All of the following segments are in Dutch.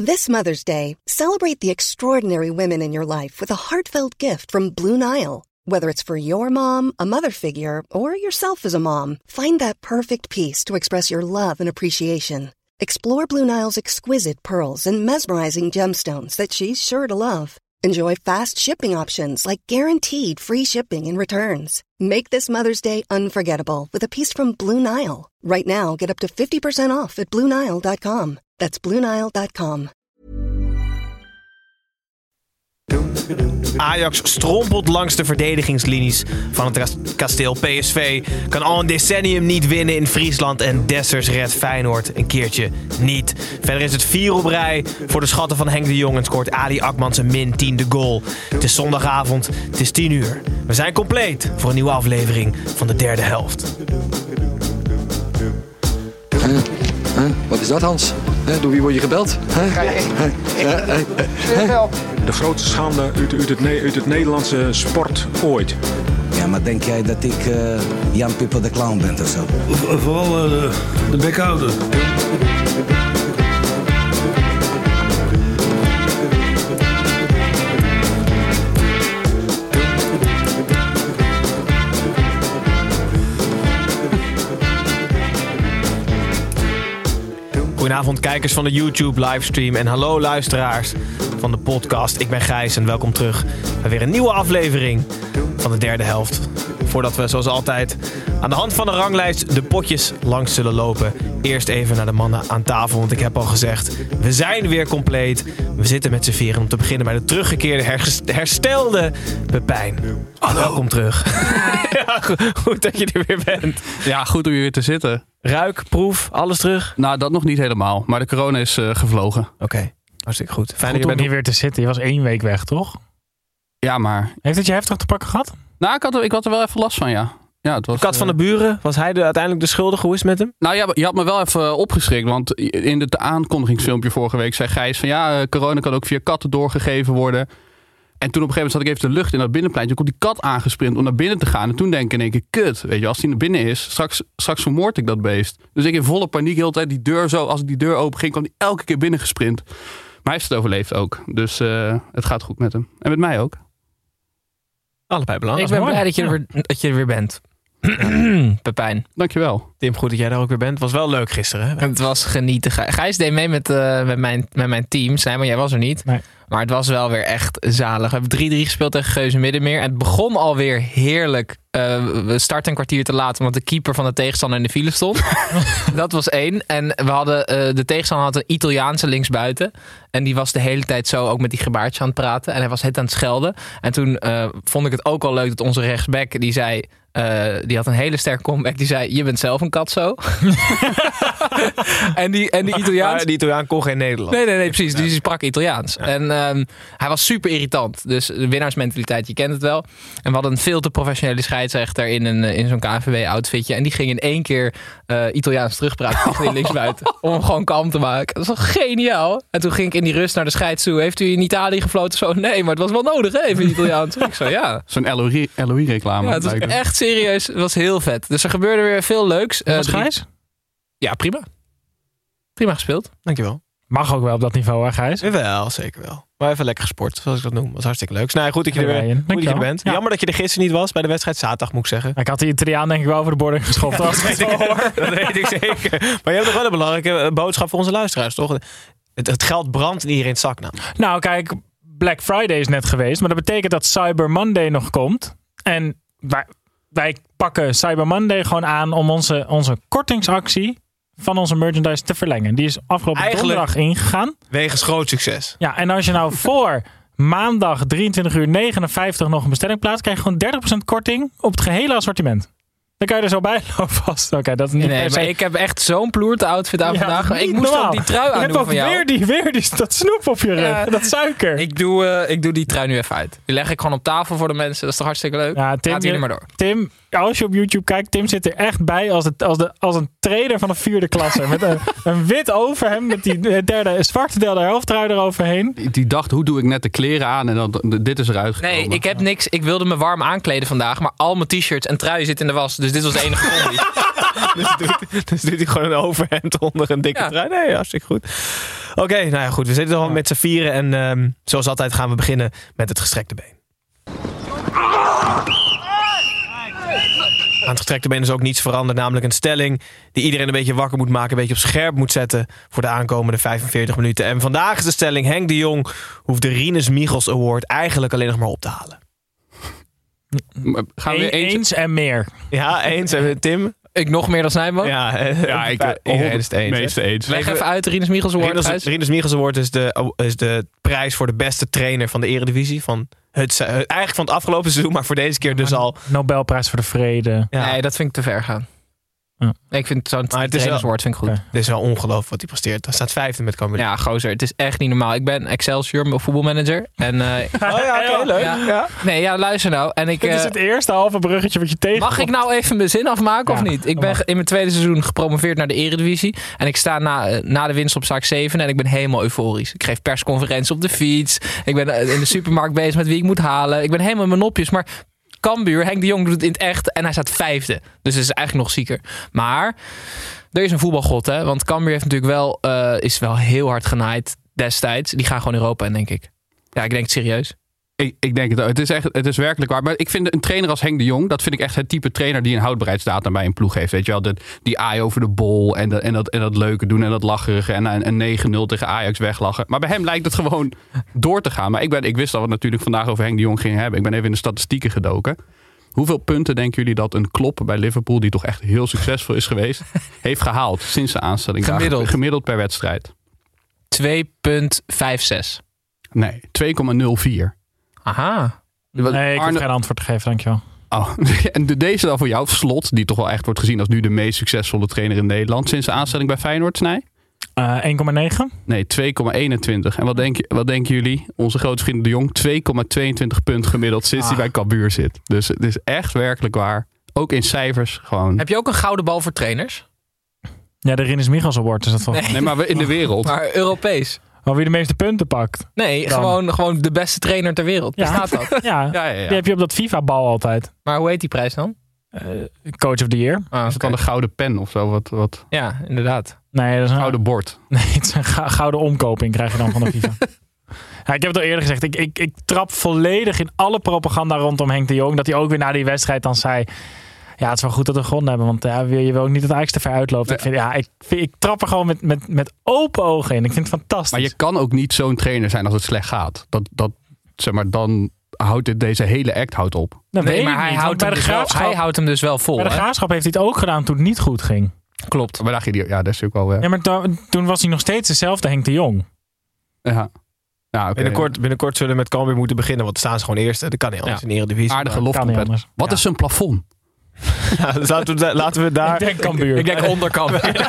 This Mother's Day, celebrate the extraordinary women in your life with a heartfelt gift from Blue Nile. Whether it's for your mom, a mother figure, or yourself as a mom, find that perfect piece to express your love and appreciation. Explore Blue Nile's exquisite pearls and mesmerizing gemstones that she's sure to love. Enjoy fast shipping options like guaranteed free shipping and returns. Make this Mother's Day unforgettable with a piece from Blue Nile. Right now, get up to 50% off at BlueNile.com. That's BlueNile.com. Ajax strompelt langs de verdedigingslinies van het kasteel. PSV kan al een decennium niet winnen in Friesland en Dessers redt Feyenoord een keertje niet. Verder is het 4 op rij voor de schatten van Henk de Jong en scoort Ali Akman zijn min 10e goal. Het is zondagavond, het is 10 uur. We zijn compleet voor een nieuwe aflevering van de derde helft. Wat is dat, Hans? Door wie word je gebeld? De grootste schande uit het Nederlandse sport ooit. Ja, maar denk jij dat ik Jan Pipper de Clown ben of zo? Vooral de bekhouder. Goedenavond kijkers van de YouTube livestream en hallo luisteraars van de podcast. Ik ben Gijs en welkom terug bij weer een nieuwe aflevering van de derde helft. Voordat we zoals altijd aan de hand van de ranglijst de potjes langs zullen lopen. Eerst even naar de mannen aan tafel, want ik heb al gezegd, we zijn weer compleet. We zitten met z'n vieren om te beginnen bij de teruggekeerde, herstelde Pepijn. Hallo. Welkom terug. Ja, goed dat je er weer bent. Ja, goed om hier weer te zitten. Ruik, proef, alles terug? Nou, dat nog niet helemaal. Maar de corona is gevlogen. Oké, hartstikke goed. Fijn dat je bent hier weer te zitten. Je was 1 week weg, toch? Ja, maar... Heeft het je heftig te pakken gehad? Nou, ik had er wel even last van, ja. Ja, het was, de kat van de buren, was hij uiteindelijk de schuldige? Hoe is het met hem? Nou ja, je had me wel even opgeschrikt. Want in het aankondigingsfilmpje vorige week zei Gijs van... ja, corona kan ook via katten doorgegeven worden. En toen op een gegeven moment zat ik even de lucht in dat binnenpleintje. Toen komt die kat aangesprint om naar binnen te gaan. En toen denk ik in één keer, kut, weet je, als die naar binnen is... straks vermoord ik dat beest. Dus ik in volle paniek de hele tijd die deur zo... als ik die deur open ging, kwam die elke keer binnen gesprint. Maar hij heeft het overleefd ook. Dus het gaat goed met hem. En met mij ook. Allebei belangrijk. Ik ben blij dat je er weer bent. Ja. Pepijn. Dankjewel. Tim, goed dat jij daar ook weer bent. Het was wel leuk gisteren. Hè? Het was genieten. Gijs deed mee met mijn team. Simon, jij was er niet. Nee. Maar het was wel weer echt zalig. We hebben 3-3 gespeeld tegen Geuze Middenmeer. Het begon alweer heerlijk. We starten een kwartier te laat, omdat de keeper van de tegenstander in de file stond. Dat was 1. En we hadden, de tegenstander had een Italiaanse linksbuiten. En die was de hele tijd zo ook met die gebaartjes aan het praten. En hij was het aan het schelden. En toen vond ik het ook al leuk dat onze rechtsback, die zei... die had een hele sterke comeback. Die zei, je bent zelf een kat zo. en die Italiaan... Maar die Italiaan kon geen Nederlands. Nee, precies. Dus die sprak Italiaans. Ja. En hij was super irritant. Dus de winnaarsmentaliteit, je kent het wel. En we hadden een veel te professionele scheidsrechter in zo'n KNVB-outfitje. En die ging in 1 keer Italiaans terugpraten tegen die linksbuiten. Om hem gewoon kalm te maken. Dat was toch geniaal? En toen ging ik in die rust naar de scheids toe. Heeft u in Italië gefloten? Zo, nee, maar het was wel nodig, hè? Even Italiaans. Ik zo, ja. Zo'n LOI-reclame. Ja, het was echt serieus. Het was heel vet. Dus er gebeurde weer veel leuks. Was Gijs? Ja, prima. Prima gespeeld. Dankjewel. Mag ook wel op dat niveau, hè, Gijs? Wel, zeker wel. Maar even lekker gesport, zoals ik dat noem. Dat was hartstikke leuk. Nou, goed dat je er bent. Ja. Jammer dat je er gisteren niet was bij de wedstrijd zaterdag, moet ik zeggen. Ik had die Italiaan denk ik wel over de borden geschopt. Dat weet ik zeker. Maar je hebt nog wel een belangrijke boodschap voor onze luisteraars, toch? Het geld brandt niet hier in het zak. Nou, kijk, Black Friday is net geweest. Maar dat betekent dat Cyber Monday nog komt. En wij pakken Cyber Monday gewoon aan om onze kortingsactie van onze merchandise te verlengen. Die is afgelopen donderdag ingegaan. Wegens groot succes. Ja, en als je nou voor maandag 23:59 nog een bestelling plaatst, krijg je gewoon 30% korting op het gehele assortiment. Dan kan je er zo bij lopen vast. Oké, dat is niet nee, maar ik heb echt zo'n ploerte outfit aan vandaag. Maar ik moest ook die trui aan doen van jou. Je hebt ook weer dat snoep op je rug. Dat suiker. Ik doe die trui nu even uit. Die leg ik gewoon op tafel voor de mensen. Dat is toch hartstikke leuk? Ja, Tim, gaat jullie maar door. Tim, als je op YouTube kijkt, Tim zit er echt bij als een trainer van de 4e klasse. Met een wit overhemd met die zwarte helfttrui eroverheen. Die dacht, hoe doe ik net de kleren aan en dan dit is eruit gekomen. Nee, ik heb niks. Ik wilde me warm aankleden vandaag, maar al mijn t-shirts en truien zitten in de was. Dus dit was de enige combi. Dus doet hij gewoon een overhemd onder een dikke trui. Nee, hartstikke goed. Oké, nou ja, goed. We zitten al met z'n vieren. En zoals altijd gaan we beginnen met het gestrekte been. Aan het gestrekte been is ook niets veranderd. Namelijk een stelling die iedereen een beetje wakker moet maken. Een beetje op scherp moet zetten voor de aankomende 45 minuten. En vandaag is de stelling: Henk de Jong hoeft de Rinus Michels Award eigenlijk alleen nog maar op te halen. Gaan we eens en meer. Ja, eens. En Tim? Ik nog meer dan Snijboom? Ja, iedereen is het eens. Meeste eens. Leg even uit de Rinus Michels Award. Rinus Michels Award is de prijs voor de beste trainer van de Eredivisie. Eigenlijk van het afgelopen seizoen, maar voor deze keer dus al. Nobelprijs voor de vrede. Ja. Nee, dat vind ik te ver gaan. Ja. Ik vind zo'n trainerswoord vind ik goed. Okay. Dit is wel ongelooflijk wat hij presteert. Hij staat 5e met Cambuur. Ja, gozer. Het is echt niet normaal. Ik ben Excelsior, mijn voetbalmanager. En, leuk. Ja. Nee, luister nou. En Dit is het eerste halve bruggetje wat je tegenkomt. Mag ik nou even mijn zin afmaken of niet? Ik ben in mijn tweede seizoen gepromoveerd naar de Eredivisie. En ik sta na de winst op zaak 7 en ik ben helemaal euforisch. Ik geef persconferenties op de fiets. Ik ben in de supermarkt bezig met wie ik moet halen. Ik ben helemaal in mijn nopjes, maar Cambuur, Henk de Jong doet het in het echt en hij staat 5e. Dus het is eigenlijk nog zieker. Maar er is een voetbalgod, hè? Want Cambuur heeft natuurlijk is wel heel hard genaaid destijds. Die gaan gewoon Europa in, denk ik. Ja, ik denk het serieus. Ik denk het ook. Het is werkelijk waar. Maar ik vind een trainer als Henk de Jong, dat vind ik echt het type trainer die een houdbaarheidsdatum bij een ploeg heeft. Weet je wel, die aai over de bol en dat leuke doen en dat lacherige en een 9-0 tegen Ajax weglachen. Maar bij hem lijkt het gewoon door te gaan. Maar ik wist dat we natuurlijk vandaag over Henk de Jong gingen hebben. Ik ben even in de statistieken gedoken. Hoeveel punten denken jullie dat een Klopp bij Liverpool, die toch echt heel succesvol is geweest, heeft gehaald sinds de aanstelling? Gemiddeld per wedstrijd. 2,56. Nee, 2,04. Aha. Nee, ik heb geen antwoord te geven, dankjewel. Oh, en deze dan voor jou, Slot, die toch wel echt wordt gezien als nu de meest succesvolle trainer in Nederland sinds de aanstelling bij Feyenoord, Snij? 1,9? Nee, 2,21. En wat denken jullie? Onze grote vriend de Jong, 2,22 punt gemiddeld sinds hij bij Cambuur zit. Dus het is echt werkelijk waar. Ook in cijfers gewoon. Heb je ook een gouden bal voor trainers? Ja, de Rinus Michels Award is dat wel. Nee, maar in de wereld. Maar Europees. Wie de meeste punten pakt. Nee, gewoon de beste trainer ter wereld. Bestaat dat? Ja. Die heb je op dat FIFA-bal altijd. Maar hoe heet die prijs dan? Coach of the Year. Is het dan een gouden pen of zo? Wat? Ja, inderdaad. Nee, dat is een gouden bord. Nee, het is een gouden omkoping krijg je dan van de FIFA. Ja, ik heb het al eerder gezegd. Ik trap volledig in alle propaganda rondom Henk de Jong. Dat hij ook weer na die wedstrijd dan zei... Ja, het is wel goed dat we gewonnen hebben. Want je wil ook niet dat Ajax te ver uitloopt. Nee. Ik trap er gewoon met open ogen in. Ik vind het fantastisch. Maar je kan ook niet zo'n trainer zijn als het slecht gaat. Zeg maar, dan houdt deze hele act op. Nee, maar hij houdt hem dus wel vol. Bij de Graafschap heeft hij het ook gedaan toen het niet goed ging. Klopt. Maar daar ging hij, dat is ook wel... Ja, maar toen was hij nog steeds dezelfde Henk de Jong. Ja. Ja, okay. Binnenkort zullen we met Cambuur moeten beginnen. Want staan ze gewoon eerste. Dat kan niet anders in de Eredivisie. Aardige loftrompet. Wat is zijn plafond? Ja, dus laten we daar... Ik denk Cambuur. Ik denk onder Cambuur.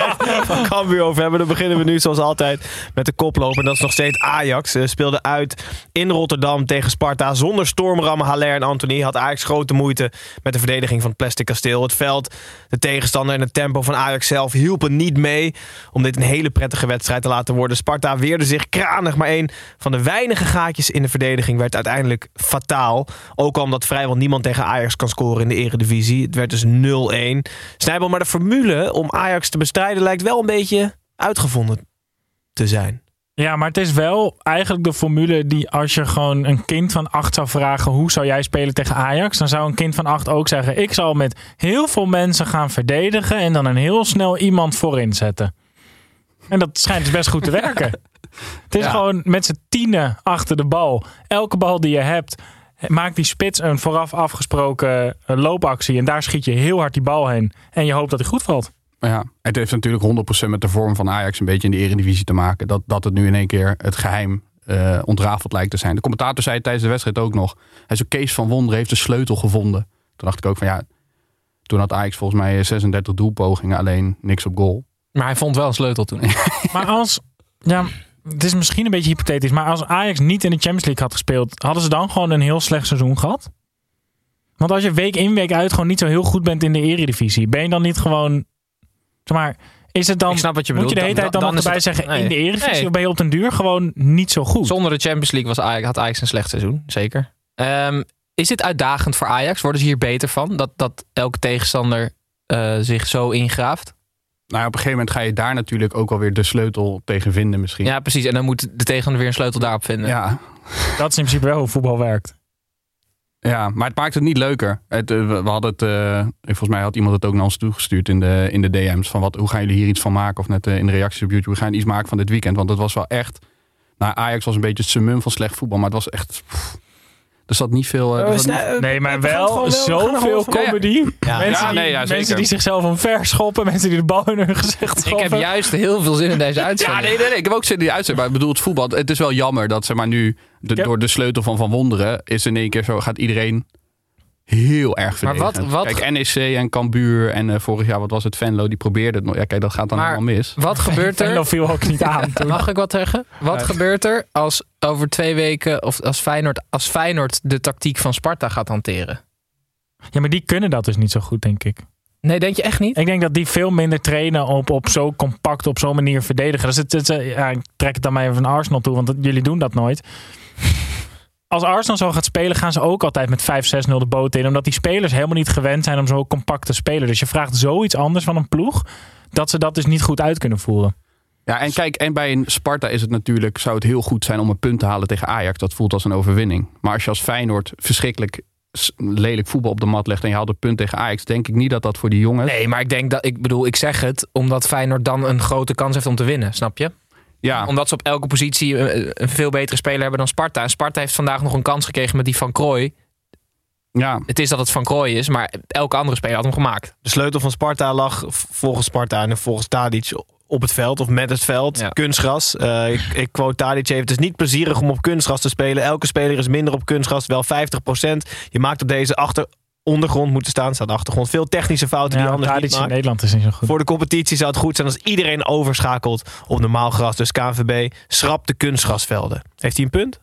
Van Cambuur over hebben. Dan beginnen we nu zoals altijd met de koploper. En dat is nog steeds Ajax. Speelde uit in Rotterdam tegen Sparta. Zonder stormrammen Haller en Anthony had Ajax grote moeite met de verdediging van het plastic kasteel. Het veld, de tegenstander en het tempo van Ajax zelf hielpen niet mee om dit een hele prettige wedstrijd te laten worden. Sparta weerde zich kranig, maar een van de weinige gaatjes in de verdediging werd uiteindelijk fataal. Ook omdat vrijwel niemand tegen Ajax kan scoren in de Eredivisie. Het werd dus 0-1. Snijboom, maar de formule om Ajax te bestrijden lijkt wel een beetje uitgevonden te zijn. Ja, maar het is wel eigenlijk de formule die als je gewoon een kind van 8 zou vragen hoe zou jij spelen tegen Ajax, dan zou een kind van 8 ook zeggen ik zal met heel veel mensen gaan verdedigen en dan een heel snel iemand voorin zetten. En dat schijnt dus best goed te werken. Het is gewoon met z'n 10 achter de bal. Elke bal die je hebt, maakt die spits een vooraf afgesproken loopactie. En daar schiet je heel hard die bal heen. En je hoopt dat hij goed valt. Ja, het heeft natuurlijk 100% met de vorm van Ajax een beetje in de Eredivisie te maken. Dat het nu in één keer het geheim ontrafeld lijkt te zijn. De commentator zei tijdens de wedstrijd ook nog. Hij zei, Kees van Wonderen heeft de sleutel gevonden. Toen dacht ik ook van toen had Ajax volgens mij 36 doelpogingen. Alleen niks op goal. Maar hij vond wel een sleutel toen. Maar het is misschien een beetje hypothetisch, maar als Ajax niet in de Champions League had gespeeld, hadden ze dan gewoon een heel slecht seizoen gehad? Want als je week in week uit gewoon niet zo heel goed bent in de Eredivisie, ben je dan niet gewoon, zeg maar, is het dan, ik snap wat je moet bedoelt. Je de hele tijd dan nog erbij zeggen in de Eredivisie, of ben je op den duur gewoon niet zo goed? Zonder de Champions League had Ajax een slecht seizoen, zeker. Is dit uitdagend voor Ajax? Worden ze hier beter van? Dat elke tegenstander zich zo ingraaft. Nou, op een gegeven moment ga je daar natuurlijk ook alweer de sleutel tegen vinden misschien. Ja, precies. En dan moet de tegenstander weer een sleutel daarop vinden. Ja. Dat is in principe wel hoe voetbal werkt. Ja, maar het maakt het niet leuker. We hadden het, volgens mij had iemand het ook naar ons toegestuurd in de DM's. Van hoe gaan jullie hier iets van maken? Of net in de reacties op YouTube. We gaan iets maken van dit weekend. Want het was wel echt... Nou, Ajax was een beetje het summum van slecht voetbal. Maar het was echt... Er zat niet veel... Nee, maar wel zoveel comedy. Mensen die zichzelf omver schoppen. Mensen die de bal in hun gezicht schoppen. Ik heb juist heel veel zin in deze uitzending. Ja, nee. Ik heb ook zin in die uitzending. Maar ik bedoel, het voetbal... Het is wel jammer dat zeg maar nu... Door de sleutel van Wonderen... is in één keer zo... Gaat iedereen heel erg verdedigen. Maar Kijk, NEC en Cambuur en vorig jaar, wat was het? Venlo, die probeerde het nog. Ja, kijk, dat gaat dan helemaal mis. Wat gebeurt er? Venlo viel ook niet aan. Mag ik wat zeggen? Wat gebeurt er als over 2 weken... of als Feyenoord de tactiek van Sparta gaat hanteren? Ja, maar die kunnen dat dus niet zo goed, denk ik. Nee, denk je echt niet? Ik denk dat die veel minder trainen op zo compact, op zo'n manier verdedigen. Ik trek het dan maar even van Arsenal toe, want jullie doen dat nooit. Als Arsenal zo gaat spelen, gaan ze ook altijd met 5-6-0 de boot in. Omdat die spelers helemaal niet gewend zijn om zo compact te spelen. Dus je vraagt zoiets anders van een ploeg, dat ze dat dus niet goed uit kunnen voeren. Ja, en kijk, en bij een Sparta is het natuurlijk, zou het heel goed zijn om een punt te halen tegen Ajax. Dat voelt als een overwinning. Maar als je als Feyenoord verschrikkelijk lelijk voetbal op de mat legt en je haalt een punt tegen Ajax, denk ik niet dat dat voor die jongens... Nee, maar ik zeg het omdat Feyenoord dan een grote kans heeft om te winnen, snap je? Ja. Omdat ze op elke positie een veel betere speler hebben dan Sparta. En Sparta heeft vandaag nog een kans gekregen met die Van Krooij. Ja. Het is dat het Van Krooij is, maar elke andere speler had hem gemaakt. De sleutel van Sparta lag volgens Sparta en volgens Tadic op het veld of met het veld. Ja. Kunstgras. Ik quote Tadic even. Het is niet plezierig om op kunstgras te spelen. Elke speler is minder op kunstgras. Wel 50%. Je maakt op deze ondergrond moeten staan. Staat de achtergrond. Veel technische fouten die anders niet maakt. In Nederland is niet zo goed. Voor de competitie zou het goed zijn als iedereen overschakelt op normaal gras. Dus KNVB schrapt de kunstgrasvelden. Heeft hij een punt?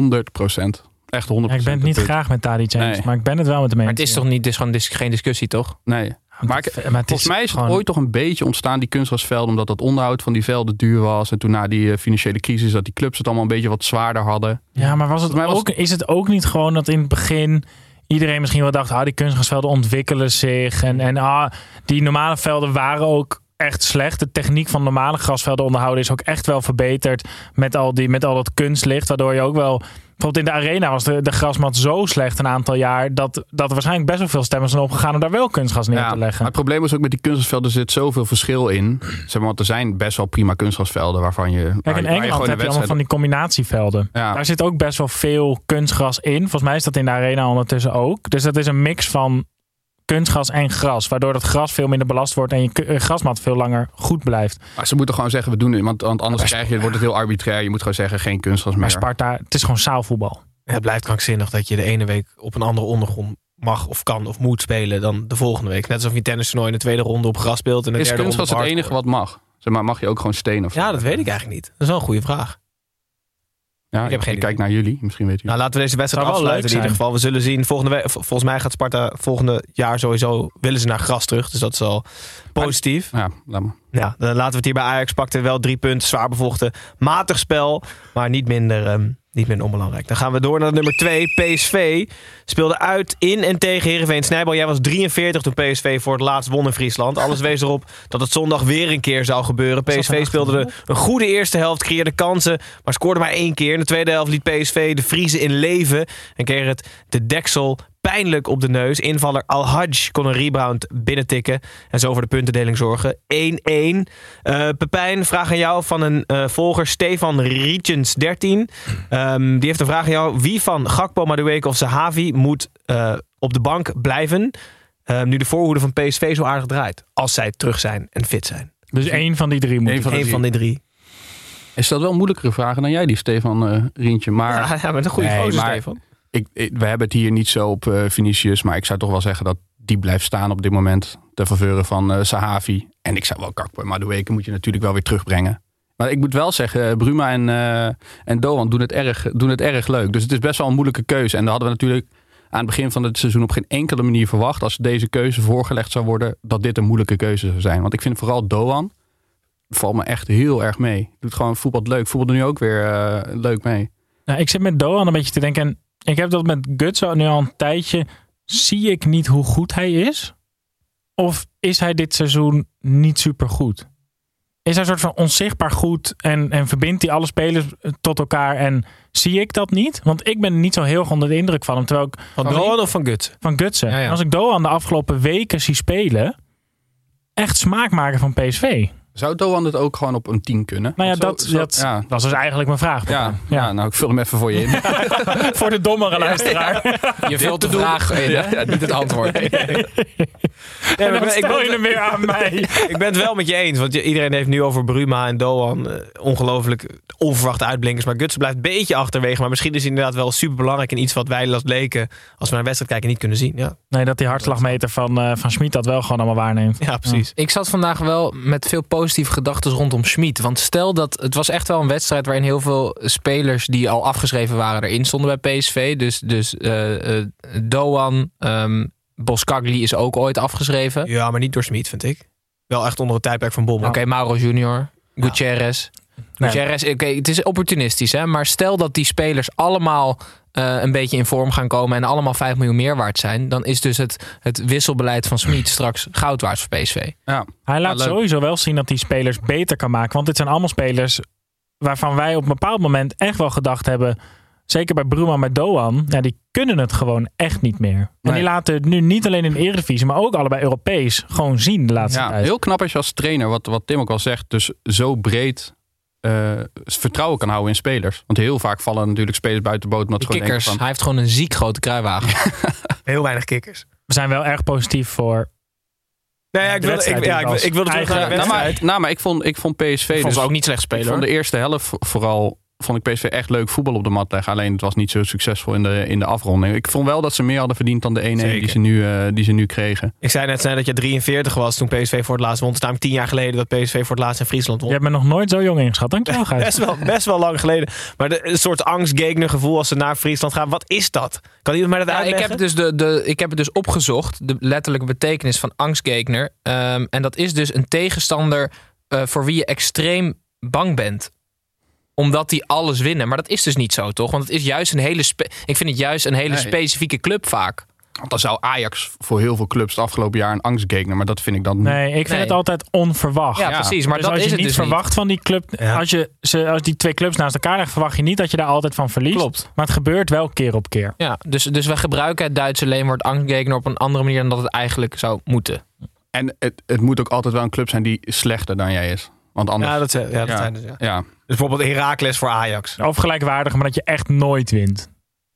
100%. Echt 100%. Ja, ik ben het niet graag met Tadic eens, maar ik ben het wel met hem eens. Maar het is toch niet, het is gewoon geen discussie, toch? Nee. Maar volgens mij is het ooit toch een beetje ontstaan, die kunstgrasvelden, omdat dat onderhoud van die velden duur was. En toen na die financiële crisis, dat die clubs het allemaal een beetje wat zwaarder hadden. Ja, maar is het ook niet gewoon dat in het begin iedereen misschien wel dacht, die kunstgrasvelden ontwikkelen zich. En die normale velden waren ook echt slecht. De techniek van normale grasvelden onderhouden is ook echt wel verbeterd met al dat kunstlicht. Waardoor je ook wel... Bijvoorbeeld in de arena was de grasmat zo slecht een aantal jaar dat er waarschijnlijk best wel veel stemmen zijn opgegaan om daar wel kunstgras neer te leggen. Maar het probleem is ook met die kunstgrasvelden, er zit zoveel verschil in. Zeg maar, want er zijn best wel prima kunstgrasvelden waarvan je... Kijk, in Engeland heb je allemaal van die combinatievelden. Ja. Daar zit ook best wel veel kunstgras in. Volgens mij is dat in de arena ondertussen ook. Dus dat is een mix van kunstgras en gras, waardoor dat gras veel minder belast wordt en je grasmat veel langer goed blijft. Maar ze moeten gewoon zeggen, we doen het, want anders wordt het heel arbitrair. Je moet gewoon zeggen, geen kunstgras meer. Maar Sparta, het is gewoon zaalvoetbal. Ja, het blijft krankzinnig dat je de ene week op een andere ondergrond mag of kan of moet spelen dan de volgende week. Net alsof je tennistoernooi in de tweede ronde op gras speelt en de derde ronde op hardcourt. Is kunstgras het enige wat mag? Zeg maar, mag je ook gewoon stenen of zo? Ja, dat weet ik eigenlijk niet. Dat is wel een goede vraag. Ja, ik kijk naar jullie. Misschien weet jullie. Nou, laten we deze wedstrijd afsluiten in ieder geval. We zullen zien. Volgens mij gaat Sparta volgende jaar sowieso willen ze naar gras terug. Dus dat is al positief. Ja, laat maar. Ja, dan laten we het hier bij Ajax. Pakte wel 3 punten. Zwaar bevochten. Matig spel. Maar niet minder onbelangrijk. Dan gaan we door naar nummer 2. PSV speelde uit in en tegen Heerenveen. Snijbal, jij was 43 toen PSV voor het laatst won in Friesland. Alles wees erop dat het zondag weer een keer zou gebeuren. PSV speelde een goede eerste helft, creëerde kansen, maar scoorde maar 1 keer. In de tweede helft liet PSV de Friezen in leven en kreeg het de deksel pijnlijk op de neus. Invaller Al-Hadj kon een rebound binnentikken en zo voor de puntendeling zorgen. 1-1. Pepijn, vraag aan jou van een volger, Stefan Rietjens 13. Die heeft een vraag aan jou. Wie van Gakpo, Madueke of Zahavi moet op de bank blijven nu de voorhoede van PSV zo aardig draait? Als zij terug zijn en fit zijn. Dus 1 van die 3 moet. Eén van die 3. Hij stelt wel moeilijkere vragen dan jij, die Stefan Rientje. Maar ja, met een goede gozer, Stefan. We hebben het hier niet zo op Vinicius, maar ik zou toch wel zeggen dat die blijft staan op dit moment ter faveur van Zahavi. En ik zou wel Gakpo en Madueke moet je natuurlijk wel weer terugbrengen. Maar ik moet wel zeggen, Bruma en Doan doen het erg leuk. Dus het is best wel een moeilijke keuze. En dan hadden we natuurlijk aan het begin van het seizoen op geen enkele manier verwacht, als deze keuze voorgelegd zou worden, dat dit een moeilijke keuze zou zijn. Want ik vind vooral Doan valt me echt heel erg mee. Doet gewoon voetbal leuk. Voetbal nu ook weer leuk mee. Nou, ik zit met Doan een beetje te denken. En ik heb dat met Gutso nu al een tijdje. Zie ik niet hoe goed hij is. Of is hij dit seizoen niet super goed? Is hij een soort van onzichtbaar goed en verbindt hij alle spelers tot elkaar en zie ik dat niet? Want ik ben niet zo heel erg onder de indruk van hem. Terwijl ik Van Doan of van Gutsen? Van Gutsen. Ja. Als ik Doan de afgelopen weken zie spelen, echt smaakmaker van PSV. Zou Doan het ook gewoon op een 10 kunnen? Nou ja, Want dat was dus eigenlijk mijn vraag. Ja, nou ik vul hem even voor je in. Voor de dommere luisteraar. Je vult de vraag in, hè? Niet het antwoord. Ja, maar stel je hem weer aan mij. Ik ben het wel met je eens. Want iedereen heeft nu over Bruma en Doan. Ongelooflijk onverwachte uitblinkers. Maar Gutsen blijft een beetje achterwege. Maar misschien is hij inderdaad wel super belangrijk. En iets wat wij als leken, als we naar een wedstrijd kijken, niet kunnen zien. Ja, Nee, dat die hartslagmeter van Schmid dat wel gewoon allemaal waarneemt. ja precies. Ik zat vandaag wel met veel positieve gedachten rondom Schmid. Want stel dat het was echt wel een wedstrijd waarin heel veel spelers die al afgeschreven waren erin stonden bij PSV. Dus Doan, Boskagli is ook ooit afgeschreven. Ja, maar niet door Schmid, vind ik. Wel echt onder het tijdperk van Bommel. Oké, Mauro Junior, Gutierrez. Nee. Gutierrez, oké, het is opportunistisch, hè? Maar stel dat die spelers allemaal een beetje in vorm gaan komen en allemaal 5 miljoen meer waard zijn, dan is dus het wisselbeleid van Schmid straks goud waard voor PSV. Ja. Hij laat sowieso wel zien dat hij spelers beter kan maken. Want dit zijn allemaal spelers waarvan wij op een bepaald moment echt wel gedacht hebben, zeker bij Bruma en bij Doan, ja, die kunnen het gewoon echt niet meer. En Nee. die laten het nu niet alleen in de Eredivisie, maar ook allebei Europees gewoon zien de laatste tijd. Heel knap als je als trainer, wat Tim ook al zegt, dus zo breed vertrouwen kan houden in spelers. Want heel vaak vallen natuurlijk spelers buiten de boot. Omdat Die ze gewoon kikkers, denken hij heeft gewoon een ziek grote kruiwagen. Heel weinig kikkers. We zijn wel erg positief voor. Nee, ja, ik wilde terug naar de wedstrijd. Maar ik vond PSV Vond dus ze ook niet slecht spelen, Ik vond hoor. de eerste helft vooral vond ik PSV echt leuk voetbal op de mat leggen. Alleen het was niet zo succesvol in de afronding. Ik vond wel dat ze meer hadden verdiend dan de 1-1 die ze nu kregen. Ik zei net dat je 43 was toen PSV voor het laatst won. Het is namelijk 10 jaar geleden dat PSV voor het laatst in Friesland won. Je hebt me nog nooit zo jong ingeschat. Dankjewel, Gijs. Best wel lang geleden. Maar een soort angstgegner gevoel als ze naar Friesland gaan. Wat is dat? Kan iemand mij dat Ja, uitleggen? ik heb het dus opgezocht, de letterlijke betekenis van angstgegner. En dat is dus een tegenstander voor wie je extreem bang bent. Omdat die alles winnen. Maar dat is dus niet zo, toch? Want het is juist ik vind het juist een hele specifieke club vaak. Want dan zou Ajax voor heel veel clubs het afgelopen jaar een angstgegner. Maar dat vind ik dan niet. Nee, ik vind het altijd onverwacht. Ja, precies. Maar dus dat als is je het niet dus verwacht van die club, Ja. als die twee clubs naast elkaar leggen, verwacht je niet dat je daar altijd van verliest. Klopt. Maar het gebeurt wel keer op keer. Ja, dus we gebruiken het Duitse leenwoord angstgegner op een andere manier dan dat het eigenlijk zou moeten. En het moet ook altijd wel een club zijn die slechter dan jij is. Want anders... Ja, dat zijn dus. Ja. Ja. Dus bijvoorbeeld Heracles voor Ajax. Of gelijkwaardig, maar dat je echt nooit wint.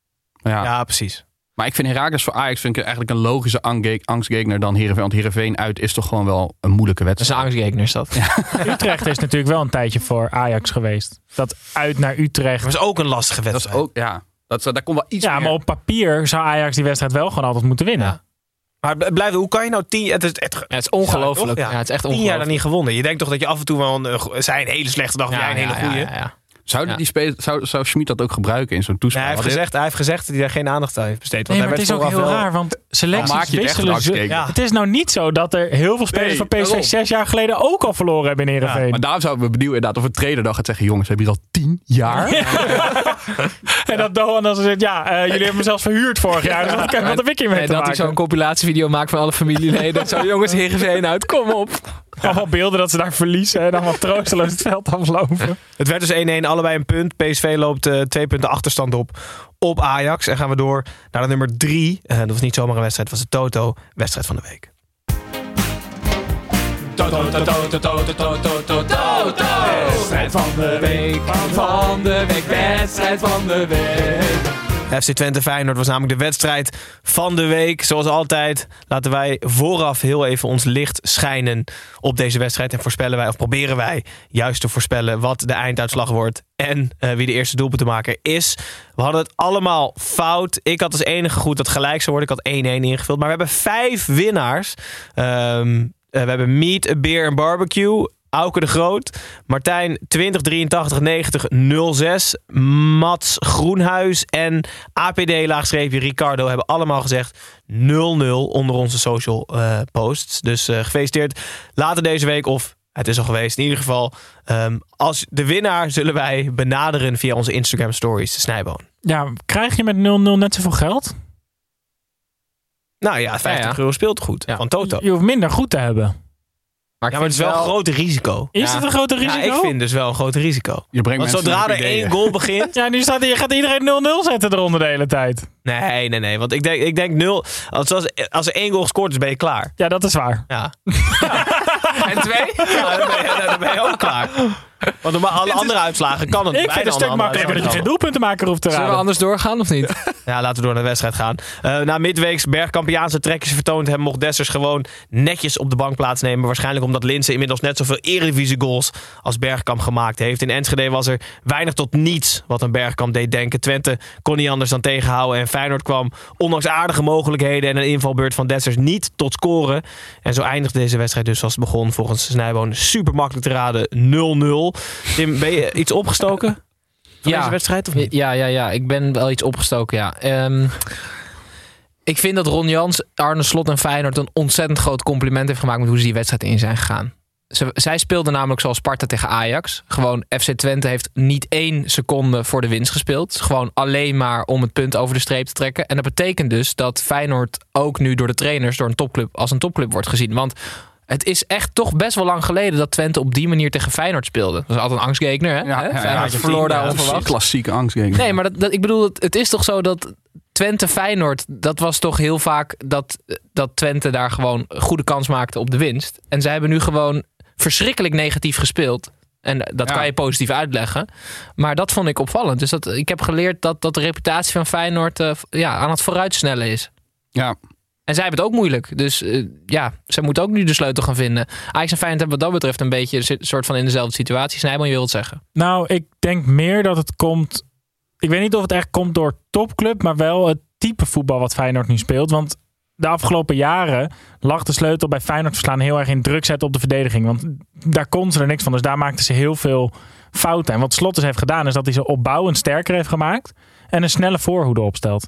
Ja, precies. Maar ik vind Heracles voor Ajax vind ik eigenlijk een logische angstgegner dan Heerenveen. Want Heerenveen uit is toch gewoon wel een moeilijke Dat is wedstrijd. een angstgegner, is dat. Utrecht is natuurlijk wel een tijdje voor Ajax geweest. Dat uit naar Utrecht. Dat was ook een lastige Dat wedstrijd. is ook, ja. Daar komt wel iets Ja, meer. maar op papier zou Ajax die wedstrijd wel gewoon altijd moeten winnen. Ja. Maar hoe kan je nou 10... Het is ongelooflijk. Ja, Ja, het is echt 10 jaar ongelooflijk. dan niet gewonnen. Je denkt toch dat je af en toe wel zij een hele slechte dag, jij een hele goede. Ja. Zou Schmid dat ook gebruiken in zo'n toespraak? Nee, hij heeft gezegd dat hij daar geen aandacht aan heeft besteed. Want Nee, maar hij het is werd ook heel vooraf wel- raar, want selecties maak je het echt wisselen. een angstgegner? Ja. Het is nou niet zo dat er heel veel spelers Nee, van PSV daarom. 6 jaar geleden ook al verloren hebben in Heerenveen. Maar daarom zouden we benieuwd inderdaad of een trainer dan gaat zeggen... jongens, we hebben hier al 10 jaar. En dat Doan dan zo zegt, jullie hebben me zelfs verhuurd vorig jaar. Dus wat heb ik hiermee te dat hij maken? zo'n compilatievideo maakt van alle familieleden. Zo, jongens, Heerenveen uit, kom op. Allemaal beelden dat ze daar verliezen en allemaal troosteloos het veld aflopen. Het werd dus 1-1, allebei een punt. PSV loopt 2 punten achterstand op Ajax. En gaan we door naar de nummer 3. Dat was niet zomaar een wedstrijd, het was de Toto. Wedstrijd van de week. Wedstrijd van de week, wedstrijd van de week. FC Twente Feyenoord was namelijk de wedstrijd van de week. Zoals altijd laten wij vooraf heel even ons licht schijnen op deze wedstrijd. En proberen wij juist te voorspellen wat de einduitslag wordt. En wie de eerste doelpuntenmaker is. We hadden het allemaal fout. Ik had als enige goed dat gelijk zou worden. Ik had 1-1 ingevuld. Maar we hebben 5 winnaars. We hebben Meat, a Beer en Barbecue. Auke de Groot, Martijn 20839006, Mats Groenhuis en APD-Ricardo hebben allemaal gezegd 0-0 onder onze social posts. Dus gefeliciteerd later deze week, of het is al geweest in ieder geval. Als de winnaar zullen wij benaderen via onze Instagram stories, de Snijboon. Ja, krijg je met 0-0 net zoveel geld? Nou ja, 50 euro speelt goed van Toto. Je hoeft minder goed te hebben. Maar het is wel een groot risico. Is het een groot risico? Ja, ik vind dus wel een groot risico. Want zodra er 1 goal begint... Ja, nu gaat iedereen 0-0 zetten eronder de hele tijd. Nee. Want ik denk 0... Als er 1 goal gescoord is, ben je klaar. Ja, dat is waar. Ja. En 2? Ja, dan ben je ook klaar. Want bij alle andere uitslagen kan het. Ik vind het een stuk makkelijker dat je geen doelpuntenmaker hoeft te raden. Zullen we anders doorgaan of niet? Ja, laten we door naar de wedstrijd gaan. Na midweeks Bergkampiaanse trekjes vertoond hebben, mocht Dessers gewoon netjes op de bank plaatsnemen. Waarschijnlijk omdat Linssen inmiddels net zoveel Eredivisie goals als Bergkamp gemaakt heeft. In Enschede was er weinig tot niets wat een Bergkamp deed denken. Twente kon niet anders dan tegenhouden. En Feyenoord kwam, ondanks aardige mogelijkheden en een invalbeurt van Dessers, niet tot scoren. En zo eindigde deze wedstrijd dus zoals het begon. Volgens Snijboon super makkelijk te raden 0-0. Tim, ben je iets opgestoken van deze wedstrijd? Of niet? Ja. Ik ben wel iets opgestoken, ja. Ik vind dat Ron Jans, Arne Slot en Feyenoord een ontzettend groot compliment heeft gemaakt met hoe ze die wedstrijd in zijn gegaan. Zij speelden namelijk zoals Sparta tegen Ajax. Gewoon FC Twente heeft niet 1 seconde voor de winst gespeeld. Gewoon alleen maar om het punt over de streep te trekken. En dat betekent dus dat Feyenoord ook nu door de trainers door een topclub als een topclub wordt gezien. Want het is echt toch best wel lang geleden dat Twente op die manier tegen Feyenoord speelde. Dat was altijd een angstgegner, hè? Feyenoord verloor daar onverwacht. Klassieke angstgegner. Nee, maar ik bedoel, het is toch zo dat Twente-Feyenoord, dat was toch heel vaak dat Twente daar gewoon goede kans maakte op de winst. En zij hebben nu gewoon verschrikkelijk negatief gespeeld. En dat kan je positief uitleggen. Maar dat vond ik opvallend. Dus ik heb geleerd dat de reputatie van Feyenoord aan het vooruitsnellen is. Ja. En zij hebben het ook moeilijk. Dus zij moeten ook nu de sleutel gaan vinden. Ajax en Feyenoord hebben wat dat betreft een beetje een soort van in dezelfde situatie. Snijboom, je wilt zeggen? Nou, ik denk meer dat het komt... Ik weet niet of het echt komt door topclub, maar wel het type voetbal wat Feyenoord nu speelt. Want de afgelopen jaren lag de sleutel bij Feyenoord verslaan heel erg in druk zetten op de verdediging. Want daar kon ze er niks van. Dus daar maakten ze heel veel fouten. En wat Slot dus heeft gedaan, is dat hij ze opbouwend sterker heeft gemaakt en een snelle voorhoede opstelt.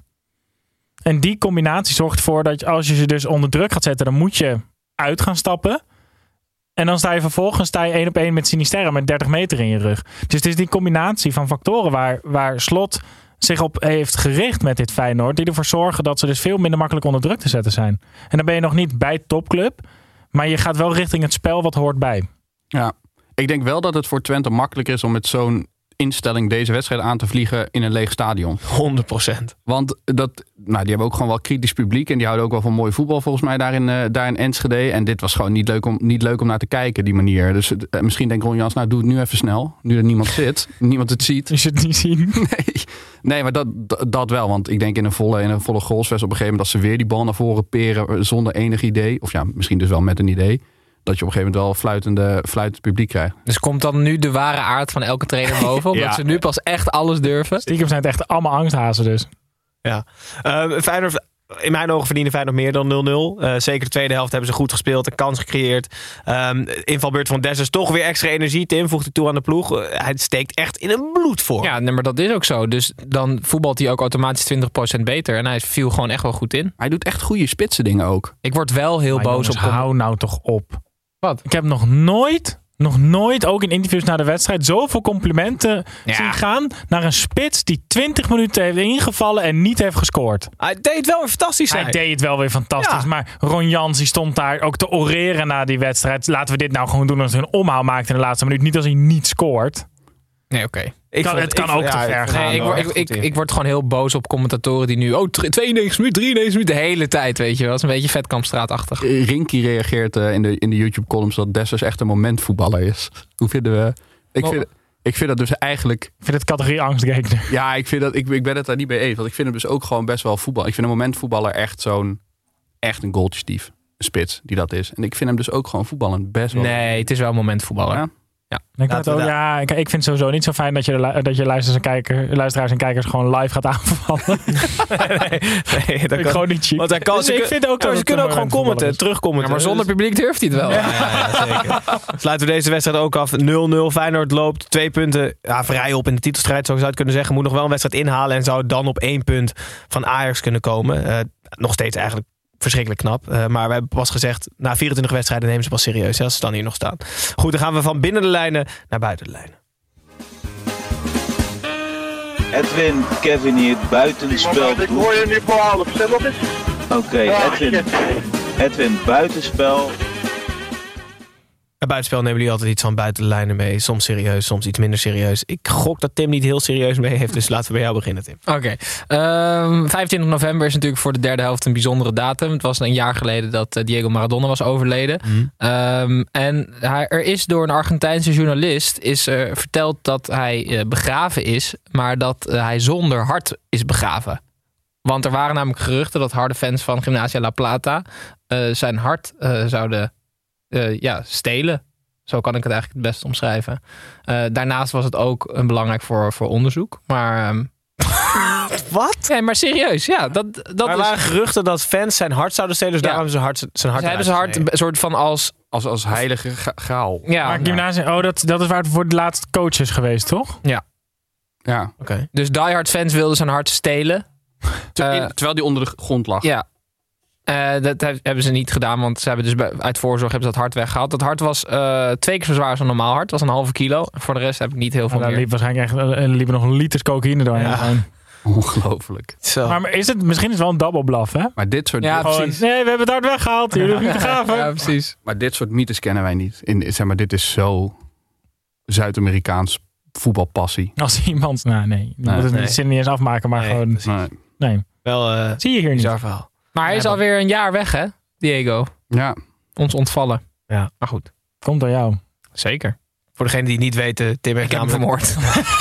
En die combinatie zorgt ervoor dat als je ze dus onder druk gaat zetten, dan moet je uit gaan stappen. En dan sta je vervolgens 1-op-1 met Sinisterra met 30 meter in je rug. Dus het is die combinatie van factoren waar Slot zich op heeft gericht met dit Feyenoord, die ervoor zorgen dat ze dus veel minder makkelijk onder druk te zetten zijn. En dan ben je nog niet bij topclub, maar je gaat wel richting het spel wat hoort bij. Ja, ik denk wel dat het voor Twente makkelijker is om met zo'n instelling deze wedstrijd aan te vliegen in een leeg stadion. 100%. Want die hebben ook gewoon wel kritisch publiek en die houden ook wel van mooi voetbal volgens mij daar in Enschede. En dit was gewoon niet leuk om naar te kijken, die manier. Dus misschien denkt Ron Jans, doe het nu even snel. Nu er niemand zit, niemand het ziet. Is het niet zien? Nee, maar dat wel. Want ik denk in een volle goalsfest op een gegeven moment dat ze weer die bal naar voren peren zonder enig idee. Of ja, misschien dus wel met een idee. Dat je op een gegeven moment wel fluitend publiek krijgt. Dus komt dan nu de ware aard van elke trainer boven? Omdat ze nu pas echt alles durven? Stiekem zijn het echt allemaal angsthazen dus. Ja. Feyenoord, in mijn ogen verdienen Feyenoord meer dan 0-0. Zeker de tweede helft hebben ze goed gespeeld. Een kans gecreëerd. Invalbeurt van Dessers. Toch weer extra energie. Tim voegt hij toe aan de ploeg. Hij steekt echt in een bloedvorm. Ja, maar dat is ook zo. Dus dan voetbalt hij ook automatisch 20% beter. En hij viel gewoon echt wel goed in. Hij doet echt goede spitse dingen ook. Ik word wel heel boos op hem. Hou nou toch op. Wat? Ik heb nog nooit, ook in interviews na de wedstrijd, zoveel complimenten zien gaan naar een spits die 20 minuten heeft ingevallen en niet heeft gescoord. Hij deed het wel weer fantastisch. Hij deed het wel weer fantastisch. Ja. Maar Ron Jans die stond daar ook te oreren na die wedstrijd. Laten we dit nou gewoon doen als hij een omhaal maakt in de laatste minuut. Niet als hij niet scoort. Nee, oké. Het kan ook te ver gaan. Ik word gewoon heel boos op commentatoren die nu 92 minuten, 93 minuten de hele tijd, weet je wel. Dat is een beetje Vetkampstraatachtig. Rinky reageert in de YouTube-columns dat Dessers echt een momentvoetballer is. Hoe vinden we... Ik vind dat dus eigenlijk... Ik vind het categorie angstgegner. Ja, ik ben het daar niet mee eens. Want ik vind hem dus ook gewoon best wel voetbal. Ik vind een momentvoetballer echt een goaltjestief. Een spits die dat is. En ik vind hem dus ook gewoon voetballend best wel... Nee, het is wel een momentvoetballer. Ja? Ik vind het sowieso niet zo fijn dat je luisteraars en kijkers gewoon live gaat aanvallen. Nee, dat kan gewoon niet cheap. Want ik vind ook ze kunnen ook gewoon commenten, terugcommenten. Ja, maar zonder publiek durft hij het wel. Ja, zeker. Sluiten we deze wedstrijd ook af. 0-0. Feyenoord loopt 2 punten vrij op in de titelstrijd, zou je het kunnen zeggen. Moet nog wel een wedstrijd inhalen en zou dan op 1 punt van Ajax kunnen komen. Nog steeds eigenlijk verschrikkelijk knap. Maar we hebben pas gezegd, na 24 wedstrijden nemen ze pas serieus. Als ze dan hier nog staan. Goed, dan gaan we van binnen de lijnen naar buiten de lijnen. Edwin, Kevin hier, buitenspel. Ik hoor je nu voor half. Stel op eens. Oké, Edwin, buitenspel. Bij buitenspel nemen jullie altijd iets van buiten de lijnen mee. Soms serieus, soms iets minder serieus. Ik gok dat Tim niet heel serieus mee heeft. Dus laten we bij jou beginnen, Tim. Oké. 25 november is natuurlijk voor de derde helft een bijzondere datum. Het was een jaar geleden dat Diego Maradona was overleden. En er is door een Argentijnse journalist verteld dat hij begraven is. Maar dat hij zonder hart is begraven. Want er waren namelijk geruchten dat harde fans van Gimnasia La Plata zijn hart zouden stelen. Zo kan ik het eigenlijk het best omschrijven. Daarnaast was het ook belangrijk voor onderzoek. Maar wat? Nee, maar serieus. Ja, dat er waren geruchten dat fans zijn hart zouden stelen. Dus daarom hebben ze zijn hart hebben ze hart een soort van als heilige graal. Ja, maar Gimnasia, dat is waar het voor de laatste coach is geweest, toch? Ja. Oké. Dus diehard fans wilden zijn hart stelen. Terwijl die onder de grond lag. Ja. Dat hebben ze niet gedaan, want ze hebben dus uit voorzorg hebben ze dat hart weggehaald. Dat hart was 2 keer zo zwaar als een normaal hart. Dat was een halve kilo. Voor de rest heb ik niet heel veel meer. Liep waarschijnlijk liepen nog liters cocaïne doorheen. Ja. Ongelooflijk. Zo. Maar misschien is het wel een double bluff, hè? Maar dit soort... Ja, precies. Nee, we hebben het hart weggehaald. Jullie hoeven niet te gaven. Ja, precies. Maar dit soort mythes kennen wij niet. Dit is zo Zuid-Amerikaans voetbalpassie. Als iemand... Je moet het niet eens afmaken, maar gewoon... Nee. Wel, zie je hier niet. Verhaal. Maar hij is alweer een jaar weg, hè? Diego. Ja. Ons ontvallen. Ja. Maar goed. Komt door jou. Zeker. Voor degenen die het niet weten, Tim heeft namelijk... vermoord.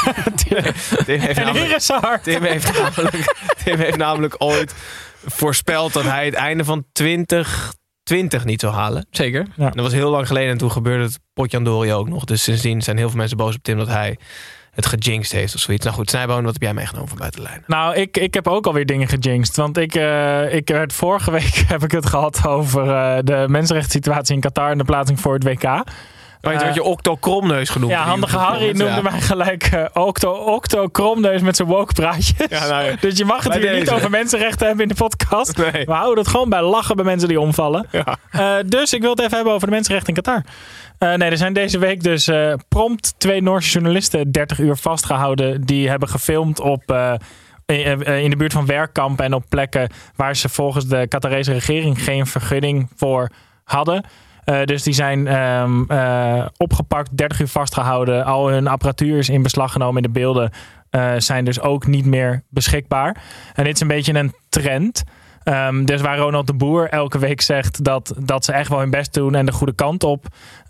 Tim heeft namelijk ooit voorspeld dat hij het einde van 2020 niet zou halen. Zeker. Ja. Dat was heel lang geleden en toen gebeurde het Potjandori ook nog. Dus sindsdien zijn heel veel mensen boos op Tim dat hij het gejinxed heeft of zoiets. Nou goed, Snijboon, wat heb jij meegenomen van buiten de lijnen? Nou, ik heb ook alweer dingen gejinxed. Want ik werd vorige week heb ik het gehad over de mensenrechtssituatie in Qatar en de plaatsing voor het WK. Toen werd je Octo Kromneus genoemd. Ja, Handige Harry noemde mij gelijk Octo Kromneus met zijn woke praatjes. Ja, dus je mag het hier niet over mensenrechten hebben in de podcast. Nee. We houden het gewoon bij lachen bij mensen die omvallen. Ja. Dus ik wil het even hebben over de mensenrechten in Qatar. Er zijn deze week dus prompt 2 Noorse journalisten 30 uur vastgehouden. Die hebben gefilmd in de buurt van werkkampen en op plekken waar ze volgens de Qatarese regering geen vergunning voor hadden. Dus die zijn opgepakt, 30 uur vastgehouden. Al hun apparatuur is in beslag genomen. En de beelden zijn dus ook niet meer beschikbaar. En dit is een beetje een trend. Dus waar Ronald de Boer elke week zegt dat ze echt wel hun best doen en de goede kant op